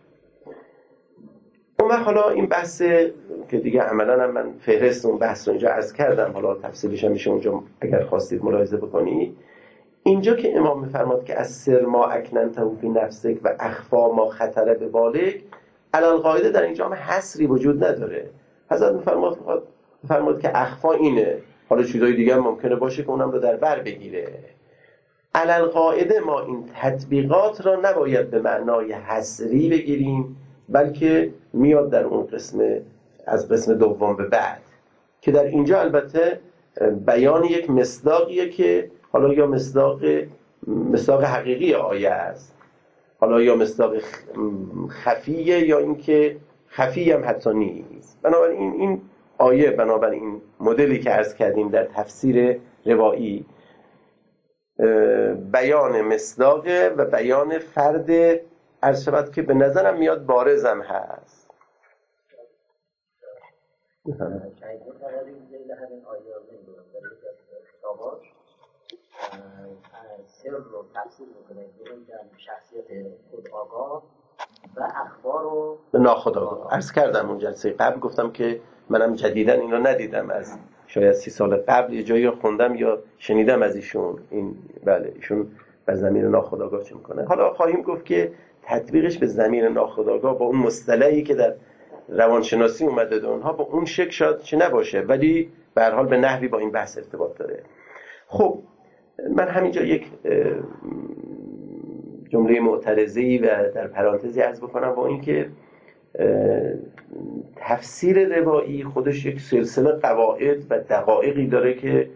اون وقت حالا این بحث که دیگه عملا هم من فهرست اون بحث رو اینجا عرض کردم، حالا تفصیلش هم میشه اونجا اگر خواستید ملاحظه بکنید. اینجا که امام میفرماد که از سر ما اکننته فی نفسک و اخفا ما خطر به بالک، علالقاعده در اینجا هم حصری وجود نداره. حضرت میفرماد که اخفا اینه، حالا چیزای دیگه هم ممکنه باشه که اونم رو در بر بگیره. علالقاعده ما این تطبیقات را نباید به معنای حصری بگیریم، بلکه میاد در اون قسم، از قسم دوم به بعد، که در اینجا البته بیان یک مصداقیه که حالا یا مصداق حقیقی آیه است، حالا یا مصداق خفیه، یا اینکه خفی هم حتی نیست. بنابراین این آیه، بنابراین مدلی که عرض کردیم در تفسیر روایی، بیان مصداقه و بیان فرد عرض شود که به نظرم میاد بارزم هست. سر رو تفسیر میکنه که شخصیت خودآگاه و اخبار رو ناخودآگاه. عرض کردم اون جلسه قبل، گفتم که منم جدیداً این رو ندیدم، از شاید 30 سال قبل یه جایی خوندم یا شنیدم از ایشون این، بله ایشون بر ضمیر ناخودآگاه چه میکنه. حالا خواهیم گفت که تطبیقش به ضمیر ناخودآگاه با اون مصطلحی که در روانشناسی اومده ده اونها با اون شکل شاید چه نباشه، ولی به هر حال به نحوی با این بحث ارتباط داره. خب من همینجا یک جمله معترضه‌ای و در پرانتزی عرض بکنم، با اینکه تفسیر روایی خودش یک سلسله قواعد و دقایقی داره که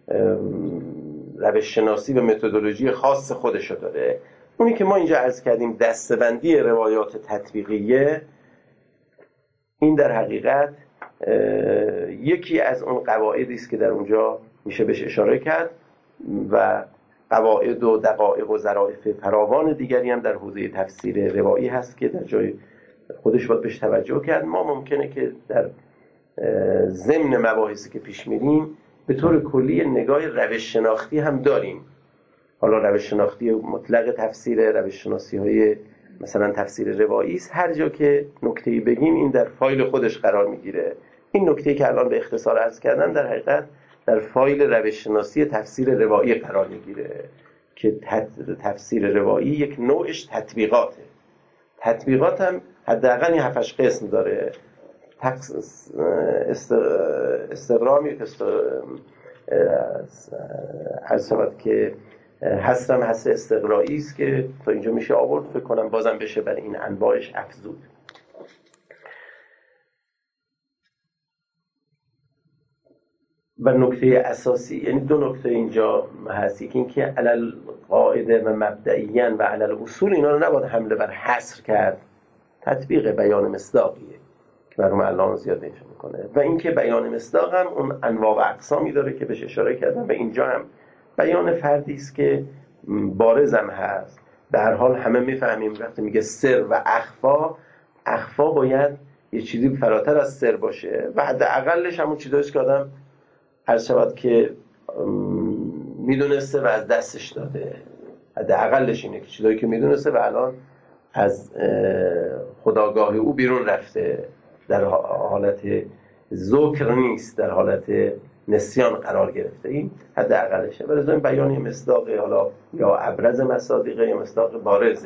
روش شناسی و متدولوژی خاص خودشو داره. اونی که ما اینجا عرض کردیم دسته‌بندی روایات تطبیقیه، این در حقیقت یکی از اون قواعدی است که در اونجا میشه بهش اشاره کرد و قواعد و دقایق و ظرافت فراوان دیگری هم در حوزه تفسیر روایی هست که در جای خودش باید بهش توجه کرد. ما ممکنه که در ضمن مباحثی که پیش میریم به طور کلی نگاه روش شناختی هم داریم. حالا روش شناختی مطلق تفسیر، روش شناسی های مثلا تفسیر روایی است. هر جا که نکته‌ای بگیم این در فایل خودش قرار میگیره. این نکته‌ای که الان به اختصار عرض کردم در حقیقت در فایل روش شناسی تفسیر روایی قرار میگیره که تفسیر روایی یک نوعش تطبیقاته. تطبیقات هم حداقل 7-8 قسم داره. استقرامی حسابت که حسرم حس استقرایی است که تا اینجا میشه آورد، فکر کنم بازم بشه برای این انواعش افزود. و نکته اساسی، یعنی دو نکته اینجا هست، یکی این که علل قاعده و مبدئیاً و علل اصول اینا رو نباید حمله بر حصر کرد. تطبیق بیان مصداقیه که برام الان زیاد نشه میکنه، و اینکه بیان مصداق هم اون انواع و اقسامی داره که بهش اشاره کردم و اینجا هم بیان فردی است که بارزم هست. به هر حال همه میفهمیم وقتی میگه سر و اخفا باید یه چیزی فراتر از سر باشه و حداقلش همون چیزاییست که آدم عرض شود که میدونسته و از دستش داده. حداقلش اینه که چیزایی که میدونسته و الان از خودآگاه او بیرون رفته، در حالت ذکر نیست، در حالت نسیان قرار گرفته. این حداقلشه. ولی این بیان مصداق، حالا یا ابرز مصادیقه یا مصداق بارزه،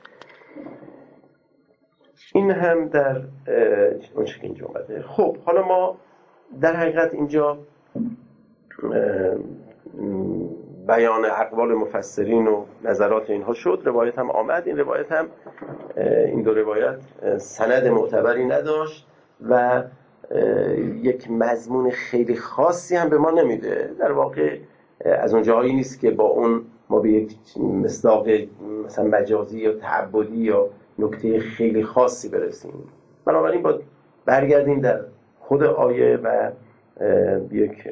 این هم در اون شکل اینجا اومده. خب حالا ما در حقیقت اینجا بیان اقوال مفسرین و نظرات اینها شد. روایت هم آمد. این روایت هم این دو روایت سند معتبری نداشت و یک مضمون خیلی خاصی هم به ما نمیده. در واقع از اون جایی نیست که با اون ما به یک مصداق مثلا مجازی یا تعبدی یا نکته خیلی خاصی برسیم. بنابراین باید برگردیم در خود آیه و یک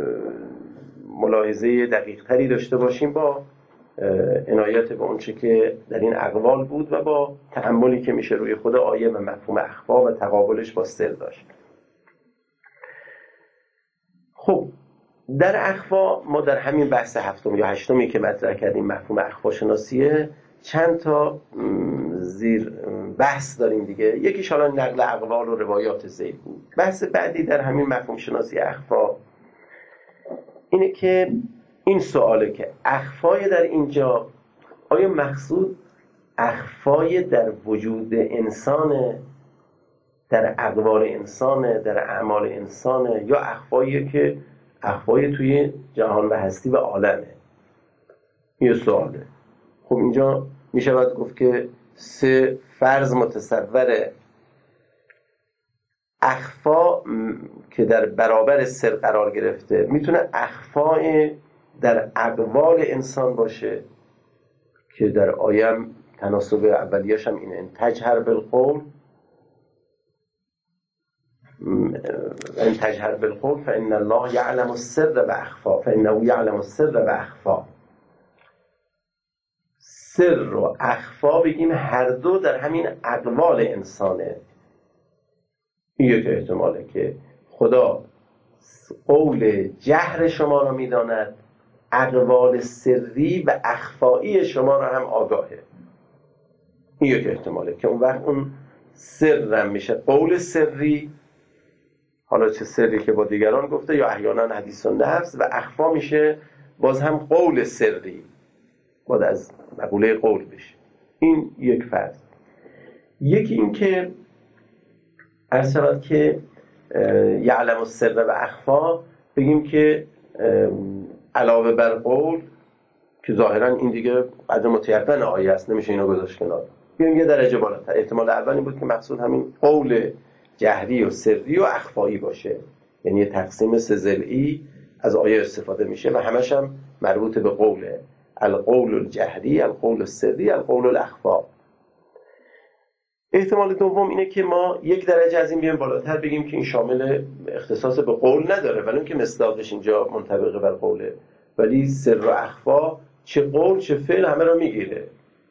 ملاحظه دقیق تری داشته باشیم با عنایت به اون چه که در این اقوال بود و با تأملی که میشه روی خود آیه و مفهوم اخفا و تقابلش با سر داشت. خب در اخفا ما در همین بحث هفتم یا هشتمی که مطرح کردیم مفهوم اخفا شناسیه چند تا زیر بحث داریم دیگه. یکیش حالا نقل اقوال و روایات زید بود. بحث بعدی در همین مفهوم شناسی اخفا اینه که این سواله که اخفای در اینجا آیا مقصود اخفای در وجود انسانه، در اقوال انسانه، در اعمال انسانه، یا اخفایی که اخفای توی جهان و هستی و عالمه؟ یه سواله. خب اینجا میشود گفت که سه فرض متصوره. اخفا که در برابر سر قرار گرفته میتونه اخفای در اقوال انسان باشه که در آیم تناسب اولیش هم اینه، ان تجهر بالقول ان تجهر بالقول فإن الله يعلم السر و اخفا فإنه يعلم السر و اخفا. سر و اخفا بگیم هر دو در همین اقوال انسانه. این یک احتماله که خدا قول جهر شما را میداند، اقوال سری و اخفایی شما را هم آگاهه. این یک احتماله که اون وقت اون سر هم میشه قول سری، حالا چه سری که با دیگران گفته یا احیانا حدیث و نفس، و اخفا میشه باز هم قول سری، باید از مقوله قول بشه. این یک فرض. یکی این که عرض شود که یعلم السر و اخفا بگیم که علاوه بر قول که ظاهرا این دیگه قدر متیقن آیه است، نمیشه اینو گذاشت کنار، بگیم یه درجه بالاتر. احتمال اول این بود که مقصود همین قول جهری و سری و اخفایی باشه، یعنی یه تقسیم سه ضلعی از آیه استفاده میشه و همش هم مربوط به قوله. القول الجهری، القول السری، القول الاخفا. احتمال دوم اینه که ما یک درجه از این بیایم بالاتر بگیم که این شامل اختصاص به قول نداره، ولی اون که مصداقش اینجا منطبق بر قوله، ولی سر و اخفا چه قول چه فعل همه رو میگیره.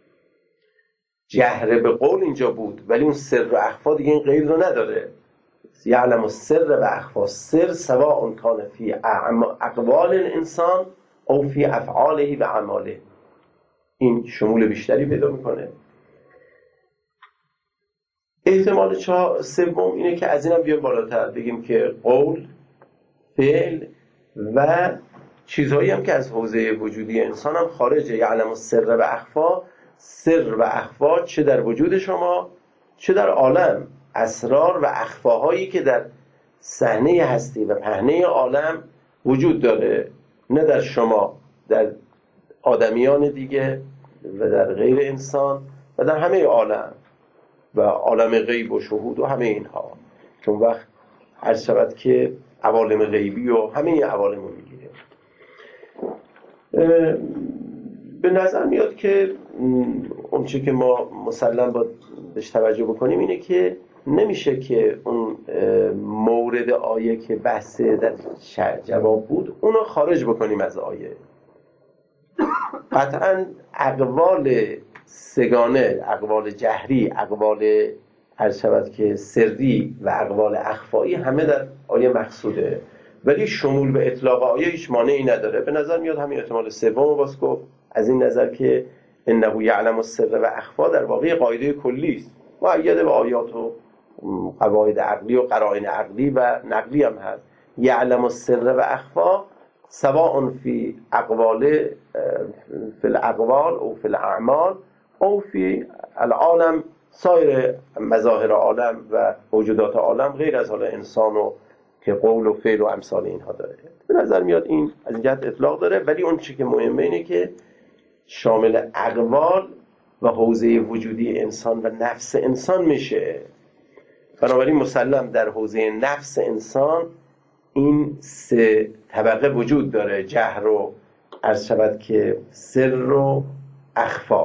جهر به قول اینجا بود ولی اون سر و اخفا دیگه این قید رو نداره. یعلم السر و اخفا. سر سواء کان فی اقوال الانسان او فی افعاله و اعماله. این شمول بیشتری پیدا میکنه. احتمال سوم اینه که از اینم بیایم بالاتر بگیم که قول، فعل و چیزهایی هم که از حوزه وجودی انسان هم خارجه. یعلم السر و اخفا. سر و اخفا چه در وجود شما چه در عالم، اسرار و اخفاهایی که در صحنه هستی و پهنه عالم وجود داره، نه در شما، در آدمیان دیگه و در غیر انسان و در همه عالم و عالم غیب و شهود و همه اینها. چون وقت عرض شود که عوالم غیبی و همه عوالم رو میگیره. به نظر میاد که اون چه که ما مسلم باید بهش توجه بکنیم اینه که نمیشه که اون مورد آیه که بحث در جواب بود اونو خارج بکنیم از آیه. قطعا اقوال سگانه، اقوال جهری، اقوال عرض شود که سری و اقوال اخفایی همه در آیه مقصوده، ولی شمول به اطلاق آیه هیچ مانعی نداره. به نظر میاد همین احتمال سوم باز گفت، از این نظر که انه یعلم السر و اخفا در واقع قاعده کلی است، مؤید به آیات و قواعد عقلی و قرائن عقلی و نقلی هم هست. یعلم السر و اخفا سواء فی اقوال فی الاقوال او فی الاعمال او فی العالم، سایر مظاهر عالم و موجودات عالم غیر از حال انسان و که قول و فعل و امثال اینها داره. به نظر میاد این از این جهت اطلاق داره، ولی اون چی که مهمه اینه که شامل اقوال و حوزه وجودی انسان و نفس انسان میشه. بنابراین مسلم در حوزه نفس انسان این سه طبقه وجود داره، جهر و عرض شود که سر و اخفا.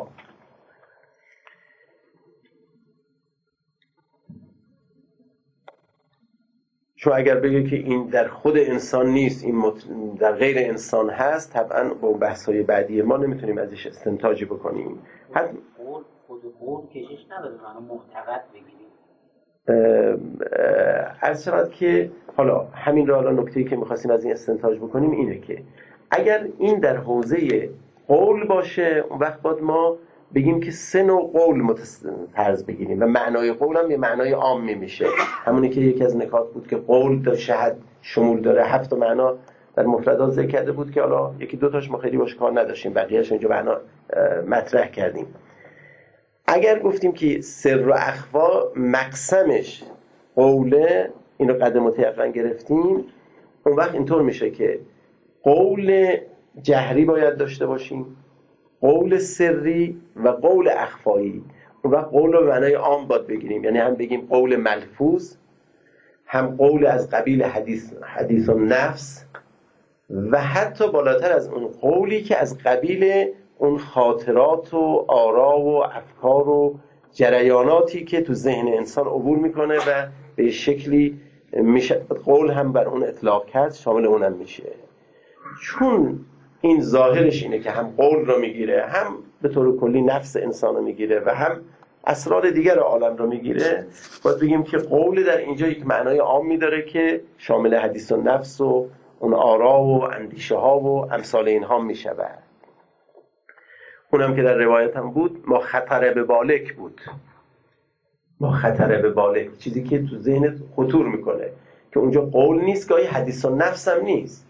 چون اگر بگه که این در خود انسان نیست، این در غیر انسان هست، طبعا با بحث‌های بعدی ما نمیتونیم ازش استنتاجی بکنیم. خود قول کشش نداره، منو معتقد بگیریم. عرض شود که حالا همین رو، حالا نکته‌ای که می‌خواستیم از این استنتاج بکنیم اینه که اگر این در حوزه قول باشه، اون وقت باید ما بگیم که سه نوع قول فرض بگیریم و معنای قول هم یه معنای عامی میشه، همونی که یکی از نکات بود که قول در شهد شمول داره، 7 معنا در مفردات ذکر کرده بود که حالا یکی دو تاش ما خیلی باش کار نداشتیم، بقیه‌اش اینجا معنا مطرح کردیم. اگر گفتیم که سر و اخفا مقسمش قوله، اینو قدم متأخرا گرفتیم، اون وقت اینطور میشه که قول جهری باید داشته باشیم، قول سری و قول اخفایی. اون وقت قول رو به معنای عام باید بگیریم، یعنی هم بگیم قول ملفوظ، هم قول از قبیل حدیث و نفس، و حتی بالاتر از اون قولی که از قبیل اون خاطرات و آرا و افکار و جریاناتی که تو ذهن انسان عبور میکنه و به شکلی میشه قول هم بر اون اطلاق کرد، شامل اونم میشه. چون این ظاهرش اینه که هم قول رو میگیره، هم به طور کلی نفس انسان رو میگیره و هم اسرار دیگر عالم رو میگیره، باید بگیم که قول در اینجا یک معنای عامی داره که شامل حدیث و نفس و اون آرا و اندیشه ها و امثال اینها میشود. اونم که در روایت هم بود، ما خطر به بالک بود، ما خطر به بالک، چیزی که تو ذهنت خطور میکنه، که اونجا قول نیست، گاهی حدیث و نفس هم نیست،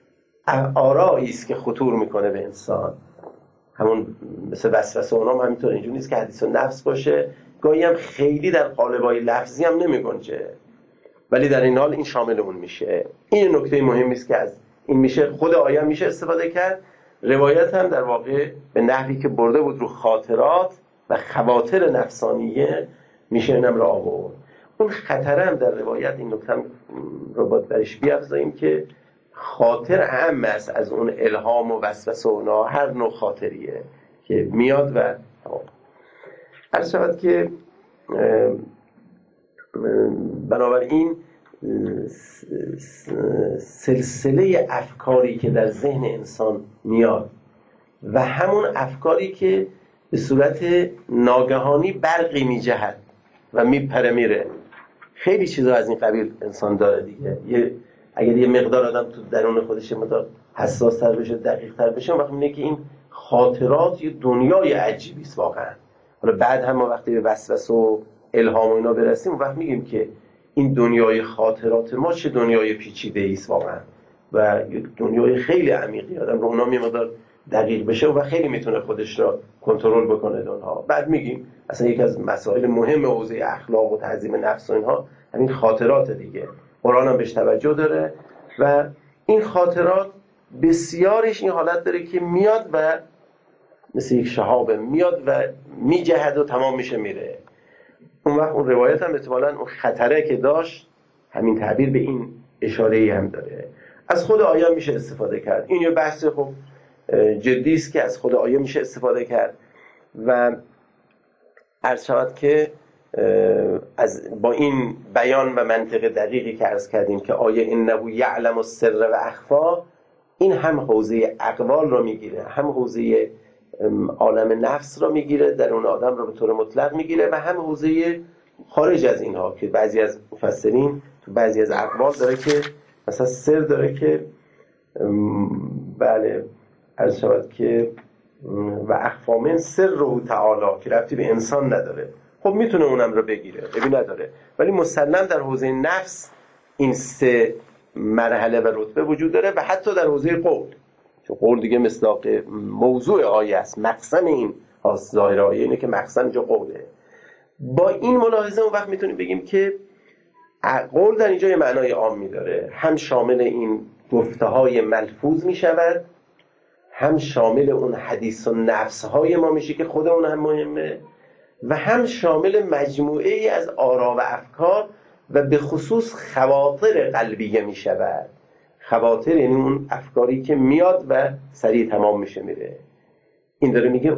آرایی است که خطور میکنه به انسان، همون مثل وسوسه اونام همینطور، اینجور نیست که حدیث و نفس باشه، گاهی هم خیلی در قالب‌های لفظی هم نمیگنجه، ولی در این حال این شامل اون میشه. این نکته مهمی است که از این میشه خود آیه میشه استفاده کرد. روایت هم در واقع به نحوی که برده بود رو خاطرات و خواطر نفسانیه میشه اینم را آورد. اون خطره هم در روایت، این نکته رو باید برش بیافزاییم که خاطر اهم است از اون الهام و وسوسه و اونا، هر نوع خاطریه که میاد و عرض شود که بنابراین سلسله افکاری که در ذهن انسان میاد و همون افکاری که به صورت ناگهانی برقی میجهد و میپره میره، خیلی چیزا از این قبیل انسان داره دیگه. اگر یه مقدار آدم تو درون خودش مقدار حساس تر بشه، دقیق تر بشه، وقتی میبینه که این خاطرات یه دنیای عجیبی است واقعا. حالا بعد هم ما وقتی به وسوسه و الهام و اینا برسیم، وقت میگیم که این دنیای خاطرات ما چه دنیای پیچیده است واقعا و یک دنیای خیلی عمیقی، آدم رو اونا یه مقدار دقیق بشه و خیلی میتونه خودش را کنترل بکنه اونها. بعد میگیم اصلا یک از مسائل مهم حوزه اخلاق و تعظیم نفس و اینها همین خاطرات دیگه. قرآن هم بهش توجه داره و این خاطرات بسیارش این حالت داره که میاد و مثل یک شهاب میاد و میجهد و تمام میشه میره. اون وقت اون روایت هم احتمالاً اون خطره که داشت، همین تعبیر به این اشاره‌ای هم داره. از خود آیه میشه استفاده کرد. این یه بحث خب جدی است که از خود آیه میشه استفاده کرد و عرض شود که با این بیان و منطق دقیقی که عرض کردیم که آیه انه یعلم السر و اخفا، این هم حوزه اقوال رو میگیره، هم حوزه عالم نفس رو میگیره، درون آدم رو به طور مطلق میگیره، و هم حوزه خارج از اینها که بعضی از مفسرین تو بعضی از اقوال داره که مثلا سر داره که بله عرض شود که و اخفا من سر تعالی که ربطی به انسان نداره. خب میتونه اونم رو بگیره، ببین نداره، ولی مسلم در حوزه نفس این سه مرحله و رتبه وجود داره و حتی در حوزه قول، چون قول دیگه مصداق موضوع آیه است، مقصد این ظاهر آیه اینه که مقصد اینجا قوله. با این ملاحظه اون وقت میتونیم بگیم که قول در اینجا یه معنای عامی داره، هم شامل این گفته های ملفوظ میشود، هم شامل اون حدیث و نفس های ما میشه که خود اون هم مهمه، و هم شامل مجموعه ای از آرا و افکار و به خصوص خواطر قلبیه میشود. خواطر یعنی اون افکاری که میاد و سریع تمام میشه میره. این داره میگه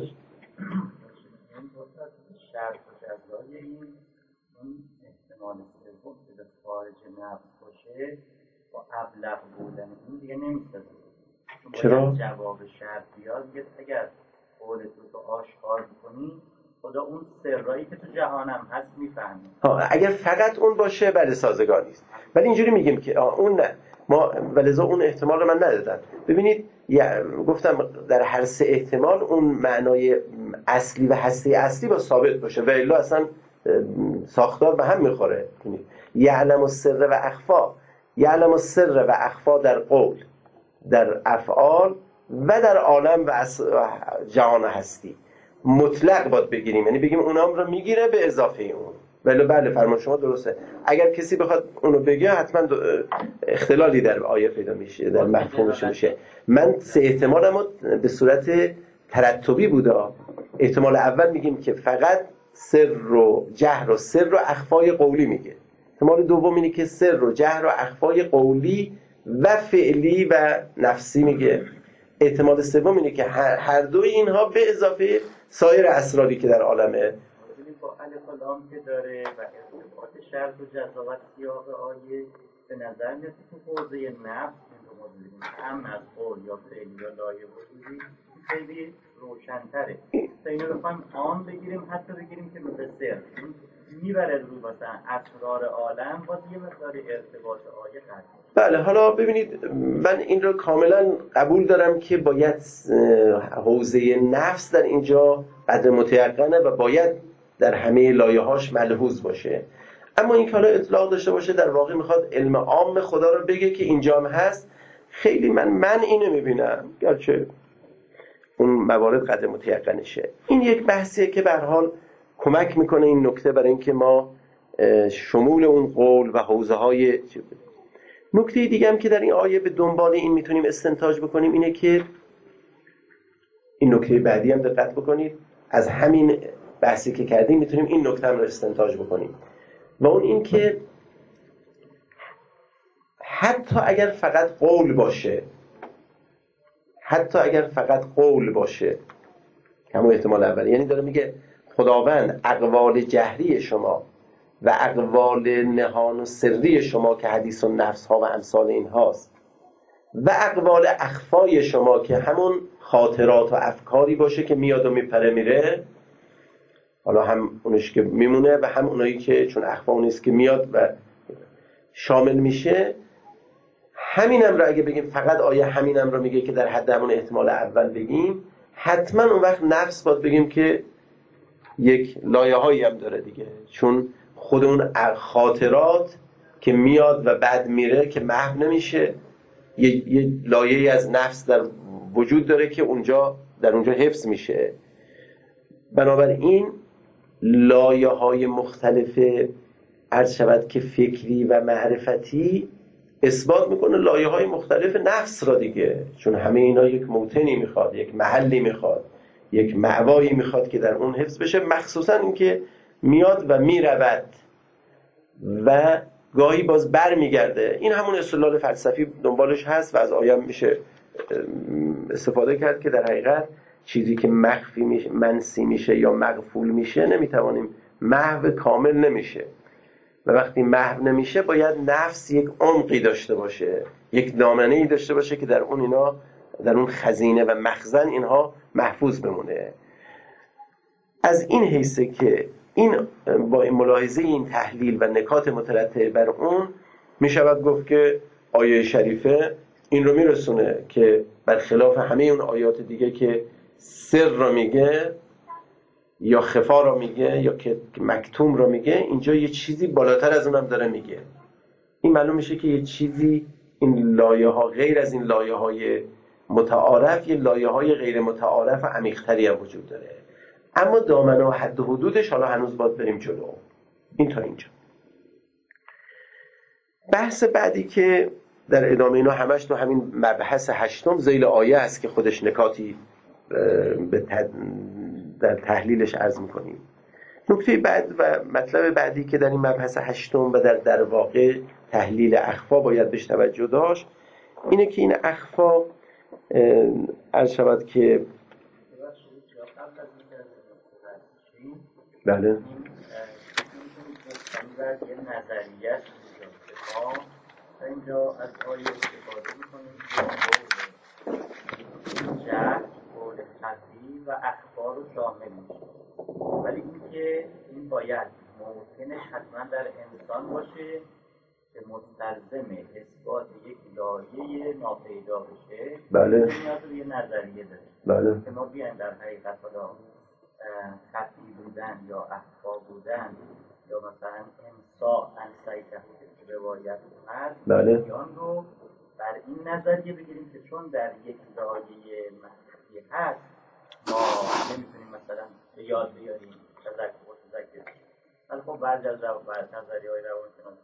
شرط و جزای این احتمال سوم که به خارج نفس باشه با ابلغ بودن این دیگه نمیشه. چرا؟ جواب شرط بیاد، اگر قول تو آشکار کنی خدا اون سرایی که تو جهانم هست میفهمه. اگر فقط اون باشه بله سازگار نیست، ولی اینجوری میگیم که اون نه، ما ولذا اون احتمال رو من ندادم. ببینید گفتم در هر سه احتمال اون معنای اصلی و هسته اصلی با ثابت باشه و الا اصلا ساختار به هم میخوره. یعلم السر و اخفا، یعلم السر و اخفا در قول، در افعال و در عالم و جهان هستی مطلق باید بگیریم، یعنی بگیم اونام رو میگیره به اضافه اون. بله فرمان شما درسته. اگر کسی بخواد اونو بگه حتما اختلالی در آیه پیدا میشه، در مفهومش میشه. من سه احتمالمو به صورت ترتبی بوده. احتمال اول میگیم که فقط سر و جهر و سر و اخفای قولی میگه. احتمال دوم اینه که سر و جهر و اخفای قولی و فعلی و نفسی میگه. احتمال سوم اینه که هر دوی اینها به اضافه سایر اسراری که در عالمه با الف و لام که داره و ارتباط شرط و جزا و سیاق آیه به نظر میاد تو حوزه نفس این رو ما ببینیم هم از قول یا فعل یا لایه وجودی خیلی روشن‌تره. اینو بخوایم عام بگیریم، حتی بگیریم که مثل سر میبره رو مثلا اسرار عالم، باز یه مقدار ارتباط آیه قطعی. بله حالا ببینید من این رو کاملا قبول دارم که باید حوزه نفس در اینجا قدر متیقنه و باید در همه لایه‌هاش ملحوظ باشه، اما این که حالا اطلاق داشته باشه در واقع میخواد علم عام خدا رو بگه که اینجا هم هست، خیلی من اینو میبینم، گرچه اون موارد قدر متیقنشه. این یک بحثیه که به هر حال کمک میکنه این نکته برای اینکه ما شمول اون قول و حوزه‌های. نکته دیگه هم که در این آیه به دنبال این میتونیم استنتاج بکنیم اینه که این نکته بعدی هم دقت بکنید، از همین بحثی که کردیم میتونیم این نکته هم رو استنتاج بکنیم و اون این که حتی اگر فقط قول باشه، حتی اگر فقط قول باشه، همون احتمال اولی، یعنی داره میگه خداوند اقوال جهری شما و اقوال نهان و سری شما که حدیث و نفس ها و امثال این هاست و اقوال اخفای شما که همون خاطرات و افکاری باشه که میاد و میپره میره، حالا هم اونش که میمونه و هم اونایی که چون اخفا اونیست که میاد و شامل میشه. همینم رو اگه بگیم فقط آیه همینم رو میگه که در حد همون احتمال اول بگیم، حتما اون وقت نفس باید بگیم که یک لایه هایی هم داره دیگه، چون خود اون خاطرات که میاد و بعد میره که محو نمیشه، یه لایه‌ای از نفس در وجود داره که در اونجا حفظ میشه. بنابراین لایه‌های مختلف عرض شود که فکری و معرفتی اثبات میکنه لایه‌های مختلف نفس را دیگه، چون همه اینا یک موطنی میخواد، یک محلی میخواد، یک مأوایی میخواد که در اون حفظ بشه، مخصوصا اینکه میاد و میرود و گاهی باز بر میگرده. این همون استدلال فلسفی دنبالش هست و از آیه میشه استفاده کرد که در حقیقت چیزی که مخفی میشه، منسی میشه یا مغفول میشه، نمیتوانیم محو کامل نمیشه و وقتی محو نمیشه باید نفس یک عمقی داشته باشه، یک دامنه‌ای داشته باشه که در اون اینا، در اون خزینه و مخزن اینها محفوظ بمونه. از این حیثه که این با این ملاحظه این تحلیل و نکات مترتب بر اون میشود گفت که آیه شریفه این رو میرسونه که برخلاف همه اون آیات دیگه که سر رو میگه یا خفا رو میگه یا که مکتوم رو میگه، اینجا یه چیزی بالاتر از اونم داره میگه. این معلوم میشه که یه چیزی، این لایه ها غیر از این لایه های متعارف، یه لایه های غیر متعارف و عمیق‌تری هم وجود داره، اما دامنه و حد و حدودش حالا هنوز باید بریم جلو. این تا اینجا. بحث بعدی که در ادامه اینا همش تو همین مبحث 8 ذیل آیه است که خودش نکاتی در تحلیلش عرض میکنیم. نکته بعد و مطلب بعدی که در این مبحث 8 و در واقع تحلیل اخفا باید بهش توجه داشت اینه که این اخفا عرض شود که بله یه نظریت ما اینجا از آیه استفاده میکنیم که جهل، قول خفی و اخبار رو شامل میشه و ولی اینکه این باید موطنش حتما در انسان باشه که مستلزم اثبات یک لایه ناپیدا بشه. بله. نیاز به یه نظریه داره. بله. که ما بیایم در حقیقت حالا خطی بودن یا اخفا بودن یا مثلا امسا انسایته که روایت اومد بله. بیان رو بر این نظریه بگیریم که چون در یک لایه مخفی هست ما نمیتونیم مثلا به یاد بیاریم تذکر. ولی خب بعضی از نظریه‌های روانشناسی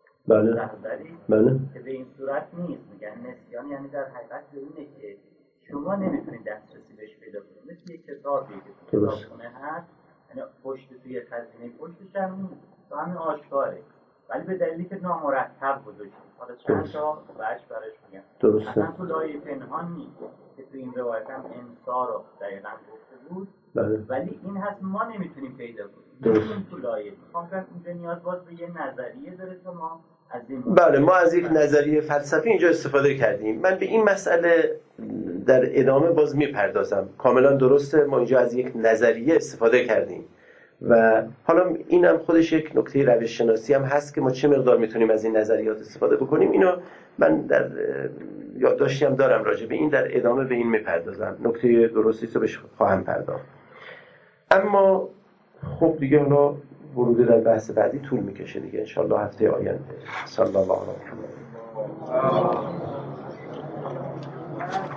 بله. که به این صورت نیست. میگن نسیان یعنی در حقیقت به اینه که شما نمیتونید دسترسی بهش پیدا کنید. مثل یک کتابی که تو کتابخونه هست، یعنی پشت توی خزینه پشتش هم نیست، تو همین آشکاره، ولی به دلیلی که نامرتب گذاشتید. حالا چند تا بچ براش میگم. درسته. اصلا تو لایه پنهان نیست که تو این روایت هم انسا رو دقیقاً گفته بود. بله. ولی این هست ما نمیتونیم پیدا کنیم. درسته. تو لایه میخوام اینجا نیاز باز به یه نظریه داره که ما بله، ما از یک نظریه فلسفی اینجا استفاده کردیم. من به این مسئله در ادامه باز میپردازم. کاملا درسته، ما اینجا از یک نظریه استفاده کردیم و حالا اینم خودش یک نکته روش شناسی هم هست که ما چه مقدار میتونیم از این نظریات استفاده بکنیم. اینو من در یادداشتی هم دارم راجع به این، در ادامه به این میپردازم. نکته درستی رو بهش خواهم پرداخت. اما خب دیگه حالا ورود در بحث بعدی طول میکشه دیگه، انشالله هفته آینده. صلی الله علیه و آله.